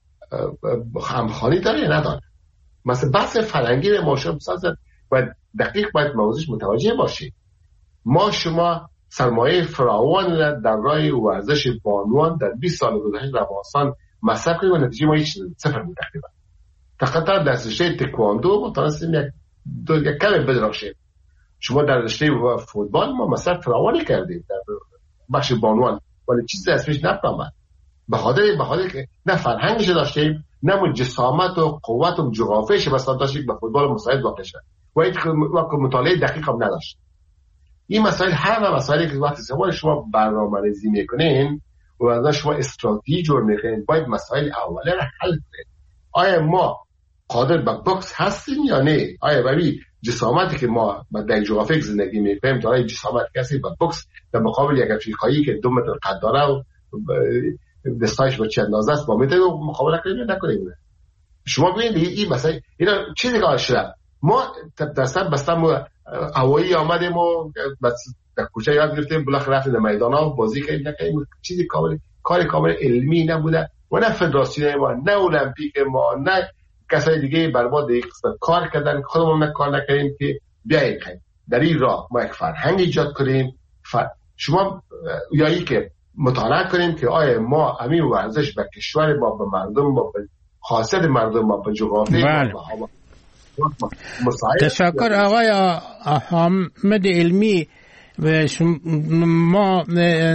همخوانی داره یا نداره؟ مثلا بحث فرهنگی ما شما بسازد و دقیق باید موضوعش متوجه باشید. ما شما سرمایه فراوان در راه ورزش بانوان در بیست سال گذشته در افغانستان مصرف کنیم و نتیجه ما هیچ صفر بود تقریبا. تقریبا در رشته تکواندو متوسطیم یک دو یک کمی بدرخشید. شما در رشته فوتبال ما مصرف فراوانی کردیم در بخش بانوان ولی چیزی ازش نفهمد. به خاطر به خاطر که نه فرهنگش داشتیم نه جسامت و قوت و جغرافیش بسات داشتیم به فوتبال مساعد واقع شد و هیچ وقت مطالعه دقیق هم نداشت. این مسائل هر مسائلی که وقتی شما شما برنامه‌ریزی میکنین و از شما استراتژی جور میکنین باید مسائل اوله را حل کنید. آیا ما قادر به بوکس هستیم یا نه؟ آیا برای جسامتی که ما در جغرافیک زندگی میکنیم دارای جسامت کسی به بوکس در مقابل یک افریقایی که دو متر قد داره و دستایش با چند اندازه است با میتونه مقابله کنیم نکنیم؟ شما ببینید این مسائل اینا چیزی که شده ما دستم بستم هوایی آمدیم و در کوچه یاد گرفتیم بالاخره رفتیم در میدان ها بازی کردیم نکنیم. چیزی کامل کار کامل علمی نبوده و نه فدراسیون ما نه المپیک ما نه کسای دیگه بر ما دیگه کار کردن خودمون کار نکنیم که بیاییم در این راه ما یک فرهنگ ایجاد کنیم. فر... شما یایی که مطالعه کنیم که آیا ما همین ورزش به کشور ما به مردم ما به خاصیت مردم ما به جغرافی ما تشکر آقای حامد علمی. ما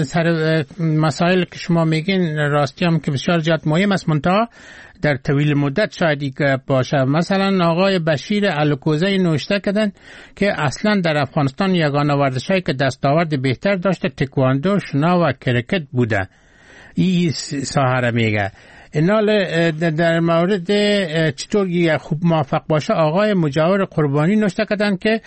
سر مسائل که شما میگین راستی هم که بسیار جد مهم است منتها در طویل مدت شاید که باشه. مثلا آقای بشیر الکوزی نوشته کردن که اصلا در افغانستان یگانه ورزشی که دستاورد بهتر داشته تکواندو، شنا و کرکت بوده. این ساحه میگه. اینال در مورد چطور خوب موفق باشه آقای مجاور قربانی نوشته کردن که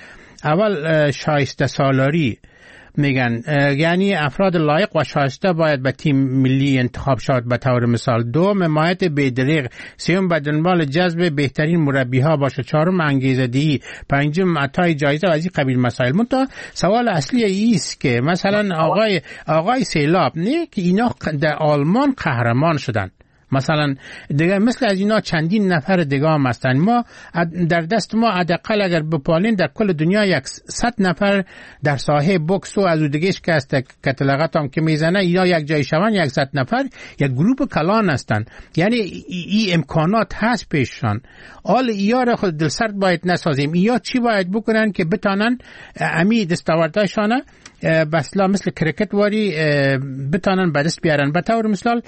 اول شایسته سالاری میگن، یعنی افراد لایق و شایسته باید به تیم ملی انتخاب شود به طور مثال. دو حمایت بی‌دریغ. سوم به دنبال جذب بهترین مربی ها باشه. چهارم انگیزه دهی. پنجم عطای جایزه و از این قبیل مسائل. منتها سوال اصلی ایست که مثلا آقای آقای سیلاب نه که اینا در آلمان قهرمان شدن، مثلا دیگه مثل از اینا چندین نفر دیگه هم هستن. ما در دست ما حداقل اگر بپالین در کل دنیا یک صد نفر در ساحه بوکس و از دیگهش که است کتلغت هم که میزنه اینا یک جای شون یک صد نفر یک گروپ کلان هستن. یعنی این امکانات هست پیششان. آل ایا را خود دلسرد باید نسازیم. ایا چی باید بکنن که بتانن امی دستاوردهشانه بسلا مثل کرکت واری بتانن به دست بیارن. به طور مثال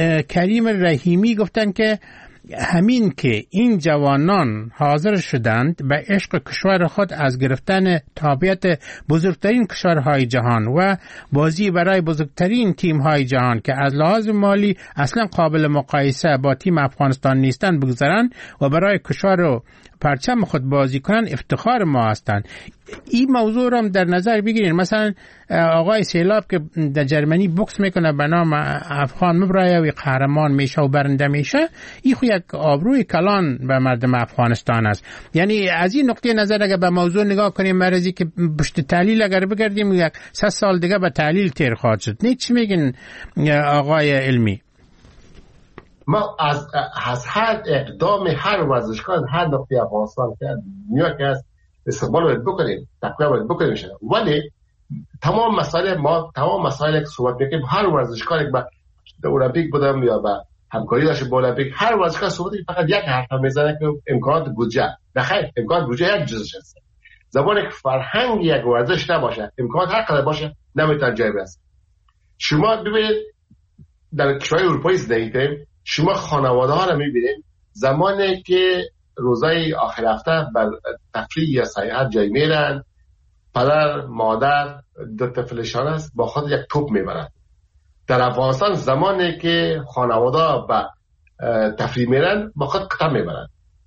کریم رحیمی گفتن که همین که این جوانان حاضر شدند به عشق کشور خود از گرفتن تابعیت بزرگترین کشورهای جهان و بازی برای بزرگترین تیم‌های جهان که از لحاظ مالی اصلا قابل مقایسه با تیم افغانستان نیستند بگذارن و برای کشور و پرچم خود بازی کنن افتخار ما هستند. این موضوع رو هم در نظر بگیرین. مثلا آقای سیلاب که در جرمنی بوکس میکنه به نام افغان مبرایه و قهرمان میشه و برنده میشه، این خو یک آبروی کلان به مردم افغانستان است. یعنی از این نقطه نظر اگر به موضوع نگاه کنیم مرزی که پشت تحلیل اگر بگردیم یک سه سال دیگه به تحلیل تیر خواهد شد. نه چی میگن آقای علمی؟ ما از از هر اقدام هر ورزشکار هر نقطه افغانستان که دنیا که هست استقبال باید بکنیم، تقویت باید بکنیم شده. ولی تمام مسائل ما تمام مسائل که صحبت میکنیم هر ورزشکار که به المپیک بودم یا به همکاری داشته با المپیک، هر ورزشکار صحبت فقط یک حرف میزنه که امکانات بودجه. نه خیر، امکانات بودجه یک جزش هست. زمانی که فرهنگ یک ورزش نباشه، امکانات هر قدر باشه نمیتونه جای برسه. شما ببینید در کشورهای اروپایی زندگی کنیم، شما خانواده ها رو میبینید زمانی که روزای آخر هفته بر تفریح یا سیاحت جای میرن، پدر مادر دو طفلشان است با خود یک توپ میبرن. در افغانستان زمانی که خانواده به تفریح میرن با خود قطعه میبرن.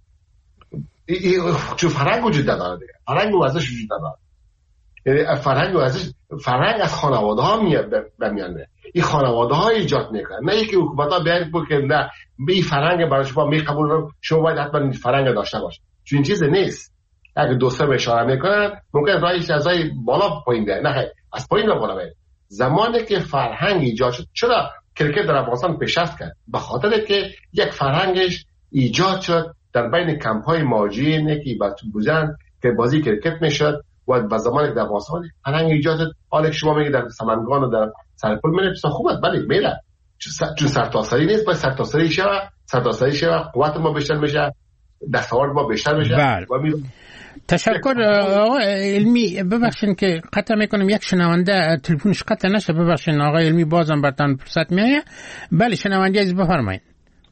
چون فرهنگ وجود نداره دیگه، فرهنگ ورزش وجود نداره. یعنی فرهنگ ورزش فرهنگ از خانواده ها میاد، این خانواده ها ایجاد میکنن، نه اینکه حکومت ها بیان بگن نه این فرهنگ برای شما می قبول رو شما باید حتما این فرهنگ داشته باشه. چون این چیز نیست. اگه دوستان اشاره میکنن ممکن راهش از بالا پایین بره، نه از پایین به بالا بره. زمانی که فرهنگ ایجاد شد، چرا کرکت در افغانستان پیشرفت کرد؟ به خاطر که یک فرهنگش ایجاد شد در بین کمپ های مهاجرین که با بودن که بازی کرکت میشد و به زمانی که در افغانستان فرهنگ ایجاد شد. حالا شما میگید در سمنگان و در سرپل میره بسیار خوبه، ولی میره چون سرتاسری نیست، باید سرتاسری شه، سرتاسری شه، قوت ما بیشتر میشه، دستاورد ما بیشتر میشه. تشکر آقای علمی. ببخشید که قطع میکنم، یک شنونده تلفنش قطع نشه، ببخشید آقای علمی، بازم براتون فرصت میایه. بله شنونده عزیز بفرمایید.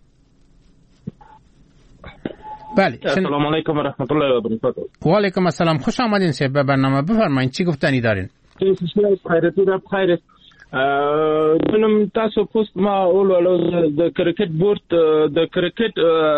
بله السلام علیکم و رحمت الله و برکاته. و علیکم السلام، خوش آمدین سه به برنامه. بفرمایید چی گفتنی دارین؟ خیرتی را بخیر. منم تاسو پوسټ ما اولولو د کرکټ بورډ د کرکټ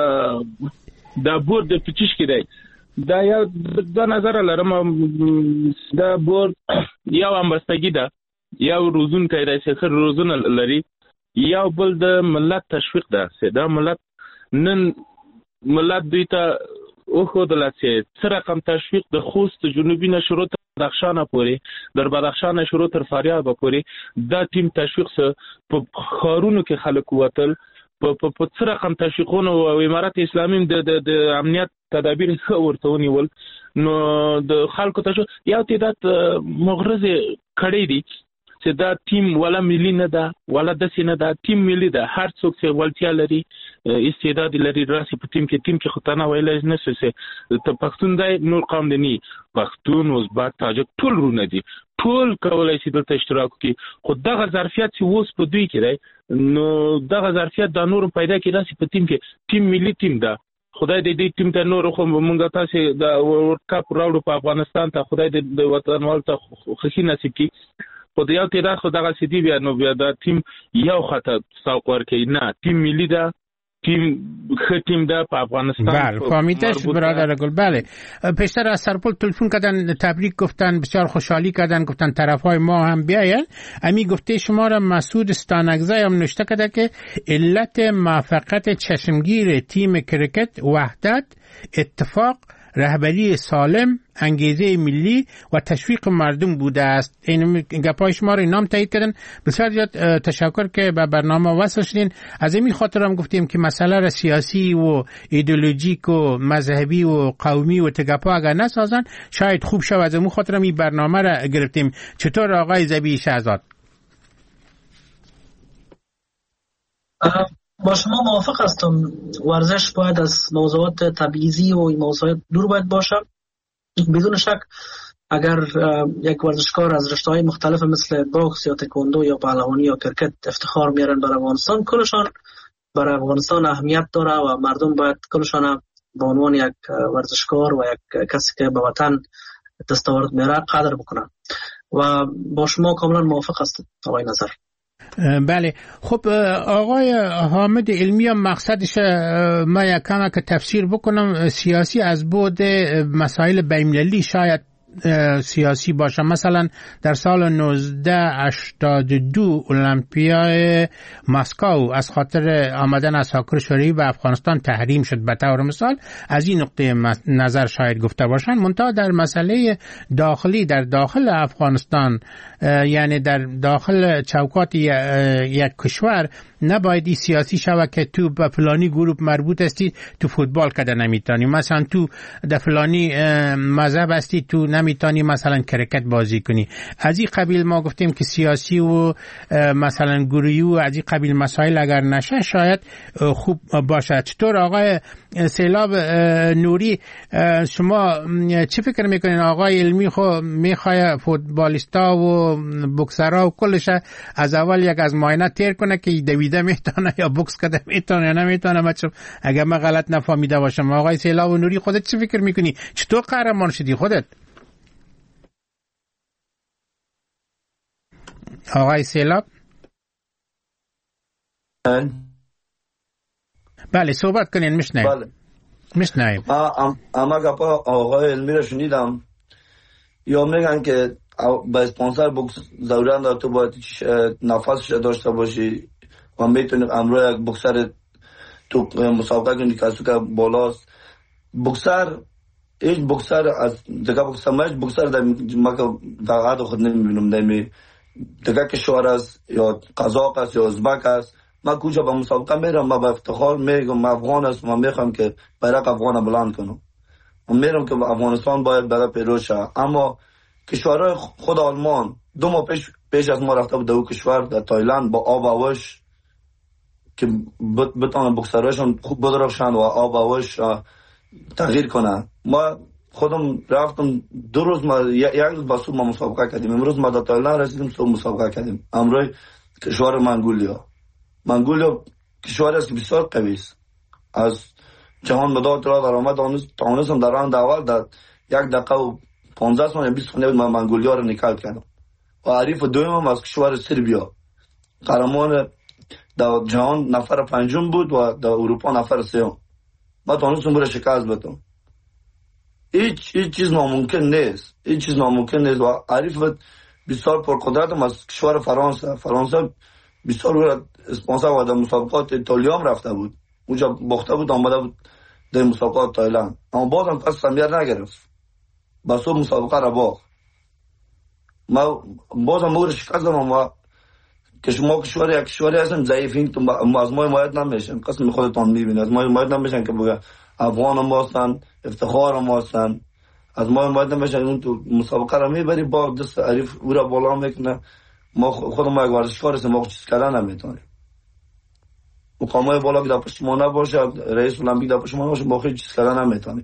د بورډ د پچیش کې دی دا یو د نظر لرم د بورډ یو امبستګی ده، یو روزون کوي د شخر روزون لري، یو بل د ملت تشویق ده. دا ملت نن ملت دوی ته او خو د لاسه سره کم تشویق د خوست جنوبي نشرو بدخشان پورې در بدخشان نشرو تر فاریاب پورې دا ټیم تشویق سره په خارونو کې خلک وتل په په سره کم تشویقونه او امارات اسلامي د د امنیت تدابیر ښه ورته ونیول. نو د خلکو ته یو تعداد مغرض کړی دي چې دا ټیم ولا ملي نه ده ولا د سینه ده، ټیم ملي ده. هر څوک چې ولتیا لري استعداد لري راسي په ټیم کې ټیم کې خطانه ویل نه سي ته پښتون دی نور قوم دی نه، پښتون ازبک تاجک ټول رونه دي، ټول کولای شي دلته اشتراک کوي. خو دغه ظرفیت چې اوس په دوی کې دی، نو دغه ظرفیت د نور پیدا کې راسي په ټیم کې ټیم ملي ټیم ده. خدای دې دې ټیم ته نور خو مونږ تاسو د ورلد کپ راوړو په افغانستان ته، خدای دې د وطنوال ته خوشي نصیب کړي. خو د یو تعداد خو دغه سیدی بیا نو بیا دا ټیم یو خطر سوق ورکوي، نه ټیم ملی ده، تیم خ تیم ده په افغانستان. بله فهمیدش برادر گل. بله پیشتر از سرپل تلفن کردن، تبریک گفتن، بسیار خوشحالی کردن، گفتن طرفای ما هم بیاین. امی گفته شما را مسعود استانگزای هم نوشته کرده که علت موفقیت چشمگیر تیم کرکت وحدت، اتفاق، رهبری سالم، انگیزه ملی و تشویق مردم بوده است. این گپای شما رو نام تایید کردن. بسیار زیاد تشکر که به برنامه وصل شدین. از این خاطر هم گفتیم که مسئله را سیاسی و ایدئولوژیک و مذهبی و قومی و تگپا اگر نسازن شاید خوب شود. از این خاطر هم این برنامه را گرفتیم. چطور آقای ذبیح شهزاد؟ با شما موافق هستم. ورزش باید از موضوعات تبعیضی و موضوعات دور باید باشه. بدون شک اگر یک ورزشکار از رشته‌های مختلف مثل باکس یا تکواندو یا پهلوانی یا کرکت افتخار میارن بر افغانستان، کلشان برای افغانستان اهمیت داره و مردم باید کلشان به عنوان یک ورزشکار و یک کسی که به وطن دستاورد میاره قدر بکنن و با شما کاملا موافق هستم آقای نظر. بله خب آقای حامد علمی هم مقصدش ما یکم که تفسیر بکنم سیاسی از بعد مسائل بین‌المللی شاید سیاسی باشه. مثلا در سال نوزده هشتاد و دو المپیای مسکو از خاطر آمدن اساکر شوروی به افغانستان تحریم شد به طور مثال. از این نقطه نظر شاید گفته باشن. منتها در مسئله داخلی در داخل افغانستان، یعنی در داخل چوکات یک کشور، نباید این سیاسی شوه که تو به فلانی گروه مربوط هستی تو فوتبال کده نمیتانی، مثلا تو در فلانی مذهب هستی تو نمیتانی مثلا کرکت بازی کنی. از این قبیل ما گفتیم که سیاسی و مثلا گروهی و از این قبیل مسائل اگر نشه شاید خوب باشه. چطور آقای سیلاب نوری، شما چی فکر میکنین؟ آقای علمی خو میخواه فوتبالیستا و بوکسرها و کلش از اول یک از معاینه تیر کنه که دویده میتونه یا بوکس کده میتونه یا نمیتونه. بچه اگر من غلط نفهمیده باشم، آقای سیلاب نوری خودت چی فکر میکنی؟ چطور قهرمان شدی خودت؟ آقای سیلاب؟ بله صحبت کنین. میشنیم بله میشنیم. اما گپا آقای علمی رو شنیدم، یا میگن که با اسپانسر بوکس ضرورت داره تو باید نفسش داشته باشی و میتونی امروز یک بوکسر تو مسابقه کنی که که بالاست. بوکسر هیچ بوکسر از دیگه بوکسر ما هیچ بوکسر در ما در عاد خود نمیبینم دمی دیگه کشور است یا قزاق است یا ازبک است. من کجا به مسابقه میرم، من با افتخار میگم من افغان هستم، من میخوام که بیرق افغان بلند کنم، من میرم که افغانستان باید برای پیروز شه. اما کشورهای خود آلمان دو ماه پیش پیش از ما رفته بود دو کشور در تایلند با آب و هواش که بتونن بوکسراشون خوب بدرخشن و آب و هواش تغییر کنن. ما خودم رفتم دو روز، ما یک روز با صبح ما مسابقه کردیم، امروز ما در تایلند رسیدیم صبح مسابقه کردیم. امروز کشور منگولیا منگولیا کشوری است که بسیار قوی است، از جهان مدار را در آمد تانستم در راند اول در یک دقیقه و پانزده ثانیه بیست ثانیه من منگولیا رو نکال کردم. و حریف دویم از کشور سربیا، قهرمان در جهان نفر پنجم بود و در اروپا نفر سوم. ما تانستم برای شکست بدم. هیچ هیچ چیز ناممکن نیست، هیچ چیز ناممکن نیست. و حریف بسیار پرقدرتم از کشور فرانسه. فرانسه بسیار بود اسپانسر و در مسابقات ایتالیا هم رفته بود، اونجا باخته بود آمده بود در مسابقات تایلند، اما بازم پس سمیت نگرفت، بس اون مسابقه را باخت. ما بازم مور شکست دادم و که شما کشور یک کشوری هستن ضعیفین، تو از ما حمایت نمیشن. قسم خودتان میبینید از ما حمایت نمیشن که بگه افغان هم هستن، افتخار هم هستن، از ما حمایت نمیشن. اون تو مسابقه را میبری با دست حریف او را بالا میکنه. ما خودم ما یک ورزشکار هستیم، ما چیز کردن نمیتونیم. مقامای بالا که در پشت ما نباشه، رئیس المپیک در پشت ما نباشه، ما خیلی چیز کردن نمیتونیم.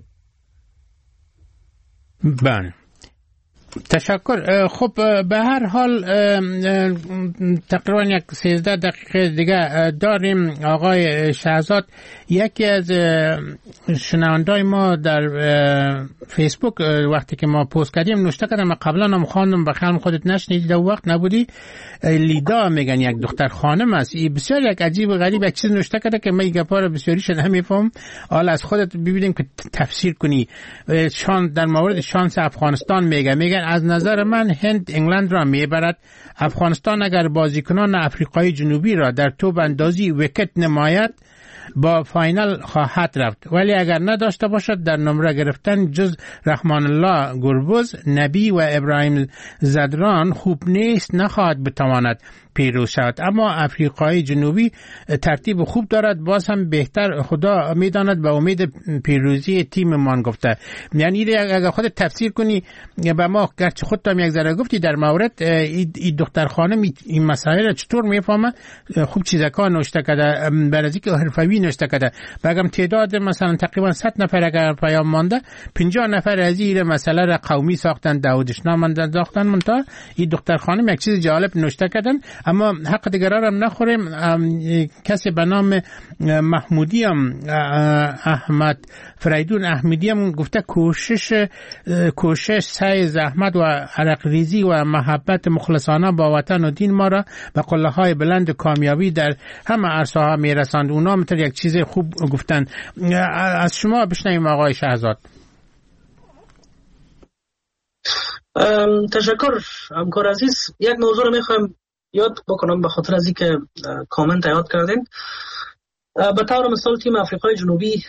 بله تشکر. خب به هر حال تقریبا یک سیزده دقیقه دیگه داریم. آقای شهزاد، یکی از شنوندای ما در فیسبوک وقتی که ما پست کردیم نوشته کردم، قبلا هم خواندم به خیال خودت نشنیدی در وقت نبودی، لیدا میگن یک دختر خانم است. این بسیار یک عجیب و غریب یک چیز نوشته کرده که من این گپا رو بسیاری شده نمیفهم. حالا از خودت ببینیم که تفسیر کنی. شان در مورد شانس افغانستان میگه میگن از نظر من هند انگلند را میبرد. افغانستان اگر بازیکنان افریقای جنوبی را در توپ اندازی ویکت نماید با فاینال خواهد رفت، ولی اگر نداشته باشد در نمره گرفتن جز رحمان الله گربز، نبی و ابراهیم زدران خوب نیست، نخواهد بتواند پیروز شود. اما افریقای جنوبی ترتیب خوب دارد، باز هم بهتر خدا میداند به امید پیروزی تیم من گفته. یعنی اگر خودت تفسیر کنی به ما، گرچه خودت هم یک ذره گفتی در مورد این دختر خانم این مسائل را چطور میفهمه، خوب چیزکا نوشته کرده، برای که حرفوی نوشته کرده. بگم تعداد مثلا تقریبا صد نفر اگر پیام مانده، پنجاه نفر از این مسئله را قومی ساختن، داودشنامه ساختن. منتها این دختر خانم یک چیز جالب نوشته کردن. اما حق دیگران هم نخوریم. کسی به نام محمودی هم احمد فریدون احمدی هم گفته کوشش کوشش سعی زحمت و عرق ریزی و محبت مخلصانه با وطن و دین ما را به قله های بلند کامیابی در همه عرصه ها میرساند. اونا مثل یک چیز خوب گفتن. از شما بشنویم آقای شهزاد. تشکر همکار عزیز. یک موضوع رو میخوایم یاد بکنم به خاطر از اینکه کامنت یاد کردین. به طور مثال تیم آفریقای جنوبی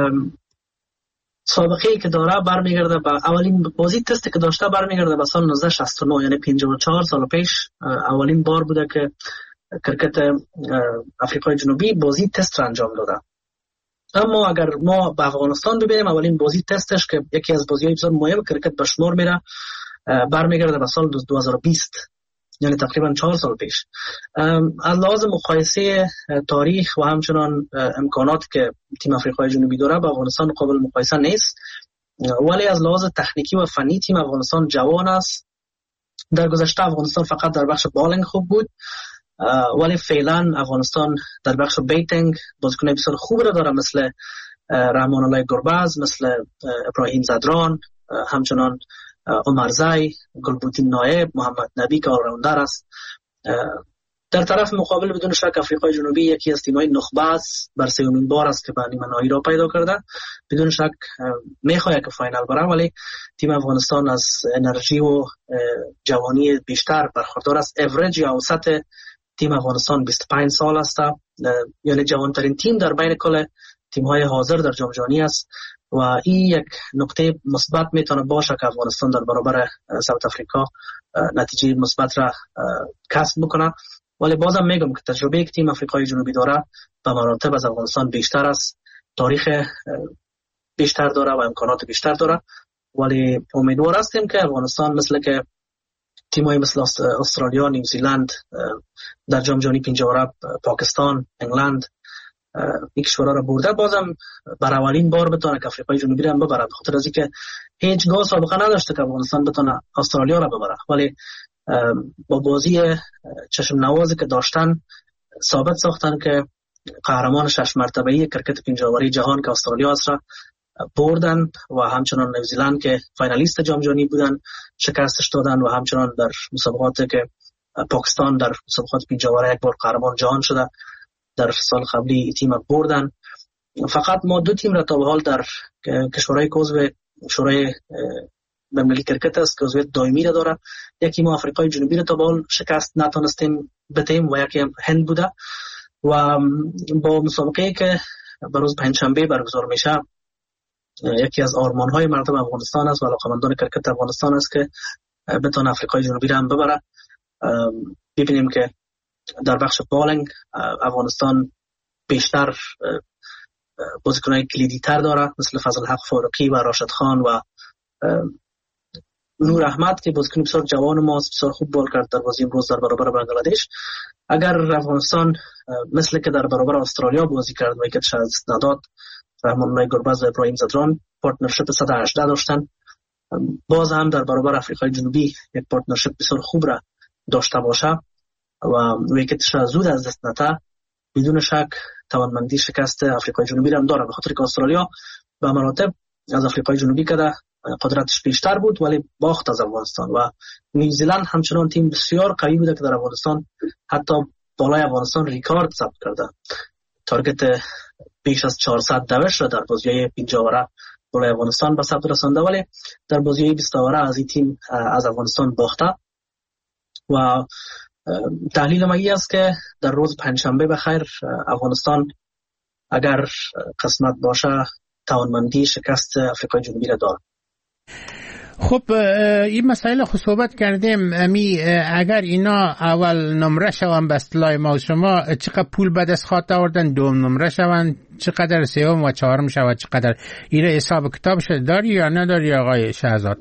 سابقه که داره برمیگرده به اولین بازی تستی که داشته برمیگرده به سال نوزده شصت و نه، یعنی پنجاه و چهار سال پیش اولین بار بوده که کرکت آفریقای جنوبی بازی تست را انجام داده. اما اگر ما به افغانستان ببینیم، اولین بازی تستش که یکی از بازی‌های بسیار مهم کرکت به شمار میره برمیگرده به سال دو هزار و بیست، یعنی تقریبا چهار سال پیش. از لحاظ مقایسه تاریخ و همچنان امکانات که تیم آفریقای جنوبی داره با افغانستان قابل مقایسه نیست، ولی از لحاظ تکنیکی و فنی تیم افغانستان جوان است. در گذشته افغانستان فقط در بخش بالینگ خوب بود، ولی فعلا افغانستان در بخش بیتینگ بازیکن بسیار خوب را داره، مثل رحمان الله گربز، مثل ابراهیم زدران، همچنان عمر زی، گلبودین نایب، محمد نبی که آلراوندر است. در طرف مقابل بدون شک آفریقای جنوبی یکی از تیم‌های نخبه است، بر سومین بار است که به نیمه نهایی را پیدا کرده. بدون شک میخواهد که فاینال بره، ولی تیم افغانستان از انرژی و جوانی بیشتر برخوردار است. اوریج یا اوسط تیم افغانستان بیست و پنج سال است، یعنی جوانترین تیم در بین کل تیم‌های حاضر در جام جهانی است و این یک نکته مثبت میتونه باشه که افغانستان در برابر ساوت افریقا نتیجه مثبت را کسب بکنه. ولی بازم میگم که تجربه که تیم آفریقای جنوبی داره به مراتب از افغانستان بیشتر است، تاریخ بیشتر داره و امکانات بیشتر داره. ولی امیدوار هستیم که افغانستان مثل که تیم‌های مثل استرالیا، نیوزیلند در جام جهانی پنجاه پاکستان، انگلند یک کشورها را برده، بازم بر اولین بار بتونه که آفریقای جنوبی را هم ببره، بخاطر از اینکه هیچگاه سابقه نداشته که افغانستان بتونه استرالیا را ببره. ولی با بازی چشم نوازی که داشتن ثابت ساختن که قهرمان شش مرتبه‌ای کرکت پنجاه‌واره جهان که استرالیا است را بردن و همچنان نیوزیلند که فاینالیست جام جهانی بودن شکستش دادن و همچنان در مسابقاتی که پاکستان در مسابقات پنجاه‌واره یک بار قهرمان جهان شده در سال قبلی تیم بردن. فقط ما دو تیم را تا به حال در کشورهای که عضو شورای بین‌المللی کرکت است که عضویت دائمی را داره. یکی ما آفریقای جنوبی را تا به حال شکست نتونستیم بتیم و یکی هند بوده و با مسابقه که به روز پنجشنبه برگزار میشه یکی از آرمان‌های مردم افغانستان است و علاقه‌مندان کرکت افغانستان است که بتونه آفریقای جنوبی را هم ببره. ببینیم که در بخش بالینگ افغانستان بیشتر بازیکن‌های کلیدی تر داره، مثل فضل حق فاروقی و راشد خان و نور احمد که بازیکن بسیار جوان ماست، بسیار خوب بال کرد در بازی امروز در برابر بنگلادش. اگر افغانستان مثل که در برابر استرالیا بازی کرد و ویکتش از نداد، رحمان الله گربز و ابراهیم زدران پارتنرشیپ صد و هجده داشتن، باز هم در برابر آفریقای جنوبی یک پارتنرشیپ بسیار خوب را داشته باشه و ویکتش را زود از دست نده، بدون شک توانمندی شکست آفریقای جنوبی را هم داره، به خاطر که استرالیا به مراتب از آفریقای جنوبی که قدرتش بیشتر بود ولی باخت از افغانستان و نیوزیلند همچنان تیم بسیار قوی بوده که در افغانستان حتی بالای افغانستان ریکارد ثبت کرده، تارگت بیش از چهارصد دوش را در بازی‌های پنجاه اوره بالای افغانستان به ثبت رسانده، ولی در بازی‌های بیست اوره از این تیم از افغانستان باخته. و تحلیل ما این است که در روز پنجشنبه بخیر افغانستان اگر قسمت باشه توانمندی شکست آفریقای جنوبی را داره. خب این مسائل خود صحبت کردیم. امی اگر اینا اول نمره شوند به اصطلاح ما شما چقدر پول به دست خواهد آوردن، دوم نمره شوند چقدر، سوم و چهارم شود چقدر، این حساب کتابش داری یا نداری آقای شهزاد؟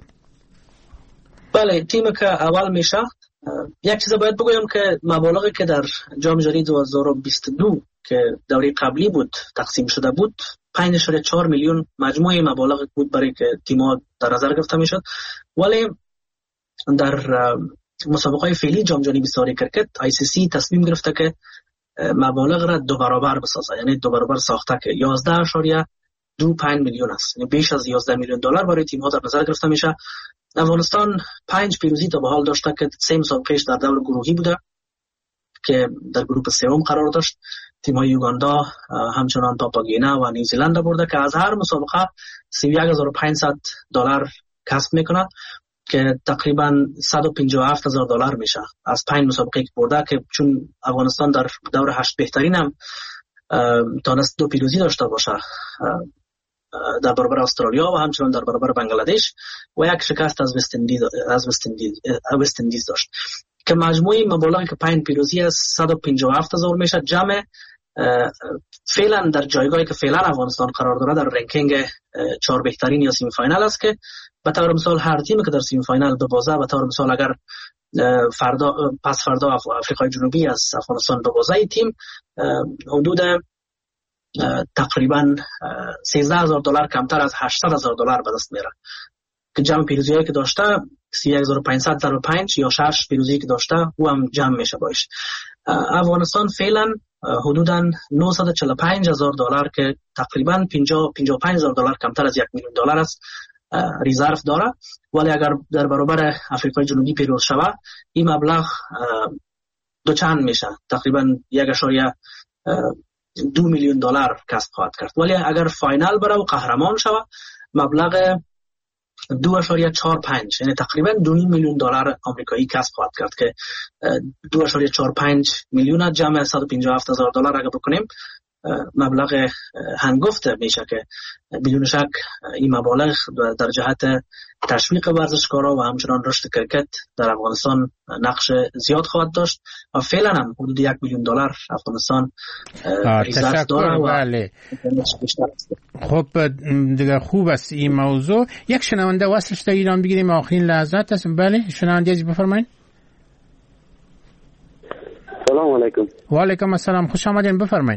بله، تیمی که اول میشه، یک چیز باید بگویم که مبالغی که در جام جهانی دو هزار و بیست و دو که دوره قبلی بود تقسیم شده بود پنج اشاره چهار میلیون مجموعه مبالغ بود برای که تیم‌ها در نظر گرفته میشد، ولی در مسابقه فعلی جام جهانی بیست اوره کرکت آی سی سی تصمیم گرفته که مبالغ را دو برابر بسازه، یعنی دو برابر ساخته که یازده اشاره دو پنج میلیون است، یعنی بیش از یازده میلیون دلار برای تیم‌ها در نظر گرفته میشه. افغانستان پنج پیروزی تا به حال داشته که سه مسابقهش در دور گروهی بوده که در گروه سوم قرار داشت. تیم‌های یوگاندا، همچنان پاپاگینا و نیوزیلند برده که از هر مسابقه سی و یک هزار و پانصد دلار کسب میکنند که تقریبا صد و پنجاه و هفت هزار دلار میشه از پنج مسابقه که برده، که چون افغانستان در دور هشت بهترین هم تانست دو پیروزی داشته باشه در برابر استرالیا و همچنان در برابر بنگلادش و یک شکست از وست اندیز از وست اندیز وست اندیز داشت، که مجموعی مبالغی که پنج پیروزی از صد و پنجاه و هفت هزار میشه. جمع فعلا در جایگاهی که فعلا افغانستان قرار داره در رنکینگ چهار بهترین یا سیمی فاینال است، که به طور مثال هر تیمی که در سیمی فاینال ببازه، به طور مثال اگر فردا پس فردا آفریقای جنوبی از افغانستان ببازه، این تیم حدود تقریبا سیزده هزار دلار کمتر از هشتصد هزار دلار به دست میاره، که جمع پیروزیایی که داشته سی و یک هزار و پانصد ضرب پنج یا شش پیروزی که داشته او هم جمع میشه باش. افغانستان فعلا حدوداً نهصد و چهل و پنج هزار دلار که تقریبا پنجاه و پنج هزار دلار کمتر از یک میلیون دلار است ریزرو داره، ولی اگر در برابر آفریقای جنوبی پیروز شوه این مبلغ دو چند میشه، تقریبا یک اشاریه دو میلیون دلار کسب خواهد کرد. ولی اگر فاینال بره و قهرمان شوه مبلغ دو اشاریه چهار پنج، یعنی تقریبا دو میلیون دلار آمریکایی کسب خواهد کرد، که دو اشاریه چهار پنج میلیون جمع صد و پنجاه و هفت هزار دلار اگر بکنیم مبلغ هنگفت میشه، که بدون شک این مبالغ در جهت تشویق ورزشکارا و همچنان رشد کرکت در افغانستان نقش زیاد خواهد داشت و فعلا هم حدود یک میلیون دلار افغانستان ریزرو داره و بله. خب دیگه خوب است این موضوع. یک شنونده وصلش در ایران بگیریم آخرین لحظات است. بله شنونده ازی بفرمایید. سلام علیکم. و علیکم السلام، خوش آمدین، بفرمایید.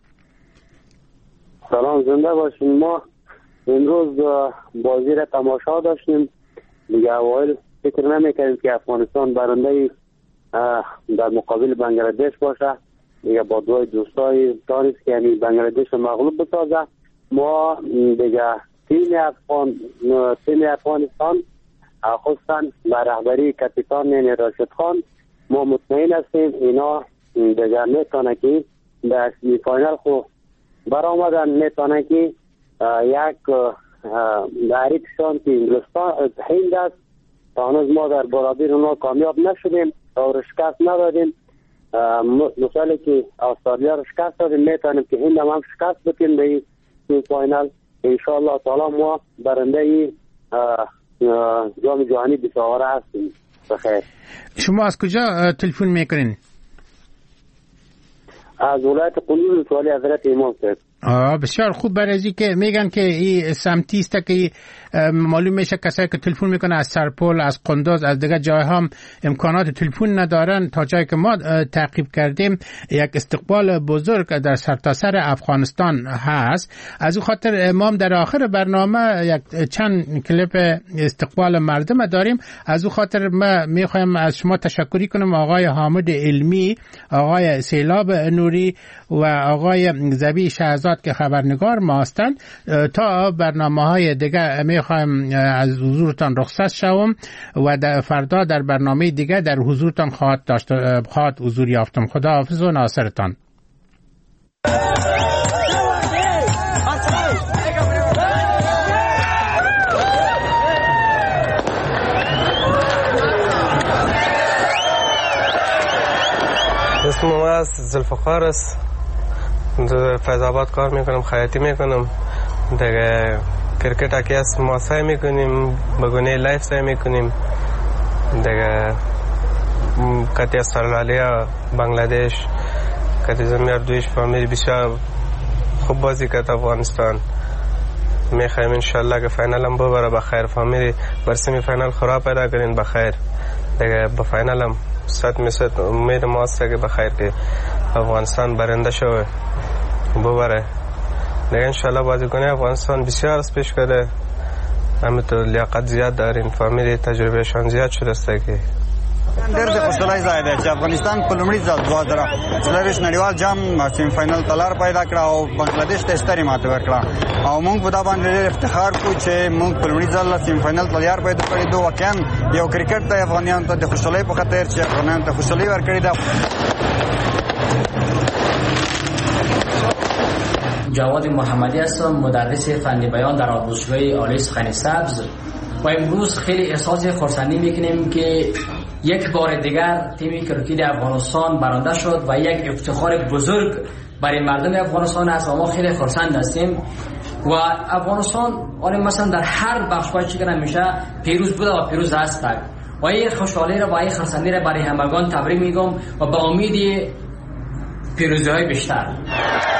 سلام، زنده باشین. ما امروز بازی را تماشا داشتیم دیگه. اوایل فکر نمی‌کردیم که افغانستان برنده در مقابل بنگلادش باشه دیگه، با دوی دوستای دانست که یعنی بنگلادش رو مغلوب بسازه. ما دیگه تیم افغان تیم افغانستان خصوصا به رهبری کاپیتان یعنی راشد خان ما مطمئن هستیم اینا دیگه میتونه که در سمی فاینال خو برآمدن، میتونه که یک دریکشان که انگلستان هند است. هنوز ما در برابر اونا کامیاب نشدیم و شکست ندادیم، مثالی که استرالیا رو شکست دادیم میتونیم که هند هم, هم شکست بکنیم به این فاینال. انشاءالله تعالی ما برنده جام جهانی بیسواره هستیم. بخیر. شما از کجا تلفن میکنین؟ از ولایت قندوز سوالی حضرت امام صاحب. آه بسیار خوب. برای ازی که میگن که این سمتی است که معلوم میشه کسایی که تلفن میکنه از سرپل، از قندوز، از دیگه جای هم امکانات تلفن ندارن. تا جایی که ما تعقیب کردیم یک استقبال بزرگ در سرتاسر سر افغانستان هست. از او خاطر امام در آخر برنامه یک چند کلیپ استقبال مردم داریم. از او خاطر ما میخوایم از شما تشکری کنم، آقای حامد علمی، آقای سیلاب نوری و آقای زبی شهزاد که خبرنگار ما هستند. تا برنامه‌های دیگه میخوایم از حضورتان رخصت شوم و در فردا در برنامه دیگه در حضورتان خواهد داشت خواهد حضور یافتم. خدا حافظ و ناصرتان. اسم ما از ذوالفقار است. در فیض آباد کار میکنم، خیاطی میکنم. دیگه کرکت اکی است ما سعی میکنیم بگونه لایف سعی میکنیم. دیگه کتی استرالیا، بنگلادش، کتی زمین اردویش فامیلی بسیار خوب بازی کرد. افغانستان میخوایم انشالله که فاینال هم ببره بخیر. فامیلی بر سمی فاینال خراب پیدا کنین بخیر. دیگه با فاینال هم صد میصد امید ما است که بخیر که افغانستان برنده شوه ببره. دیگه انشالله بازیکن افغانستان بسیار از پیش کرده، همینطور لیاقت زیاد دارین، فامیلی تجربهشان زیاد شده است که ډېر د خوشحالۍ ځای دی چې افغانستان په لومړي ځل دوه زره څلرویشت نړیوال جام سیمی فاینل ته لار پیدا کړه او بنګلادیش ته سترې ماتې ورکړه او موږ په دا باندې ډېر افتخار کوو چې موږ په لومړي ځل سیمی فاینل ته لار پیدا کړې ده. واقعا یو کرکټ ته افغانانو ته د خوشحالۍ په خاطر چې افغانانو ته خوشحالۍ ورکړې ده. جواد محمدی هستم، مدرس فنی بیان در آموزشگاه عالی سخن سبز و امروز خیلی احساس خرسندی میکنیم که یک بار دیگر تیم کرکت افغانستان برنده شد و یک افتخار بزرگ برای مردم افغانستان است و ما خیلی خرسند هستیم و افغانستان آن مثلا در هر بخش باید چی کنم میشه پیروز بوده و پیروز هست و این خوشحالی را و این خرسندی را برای همگان تبریک میگم و با امید پیروزی های بیشتر.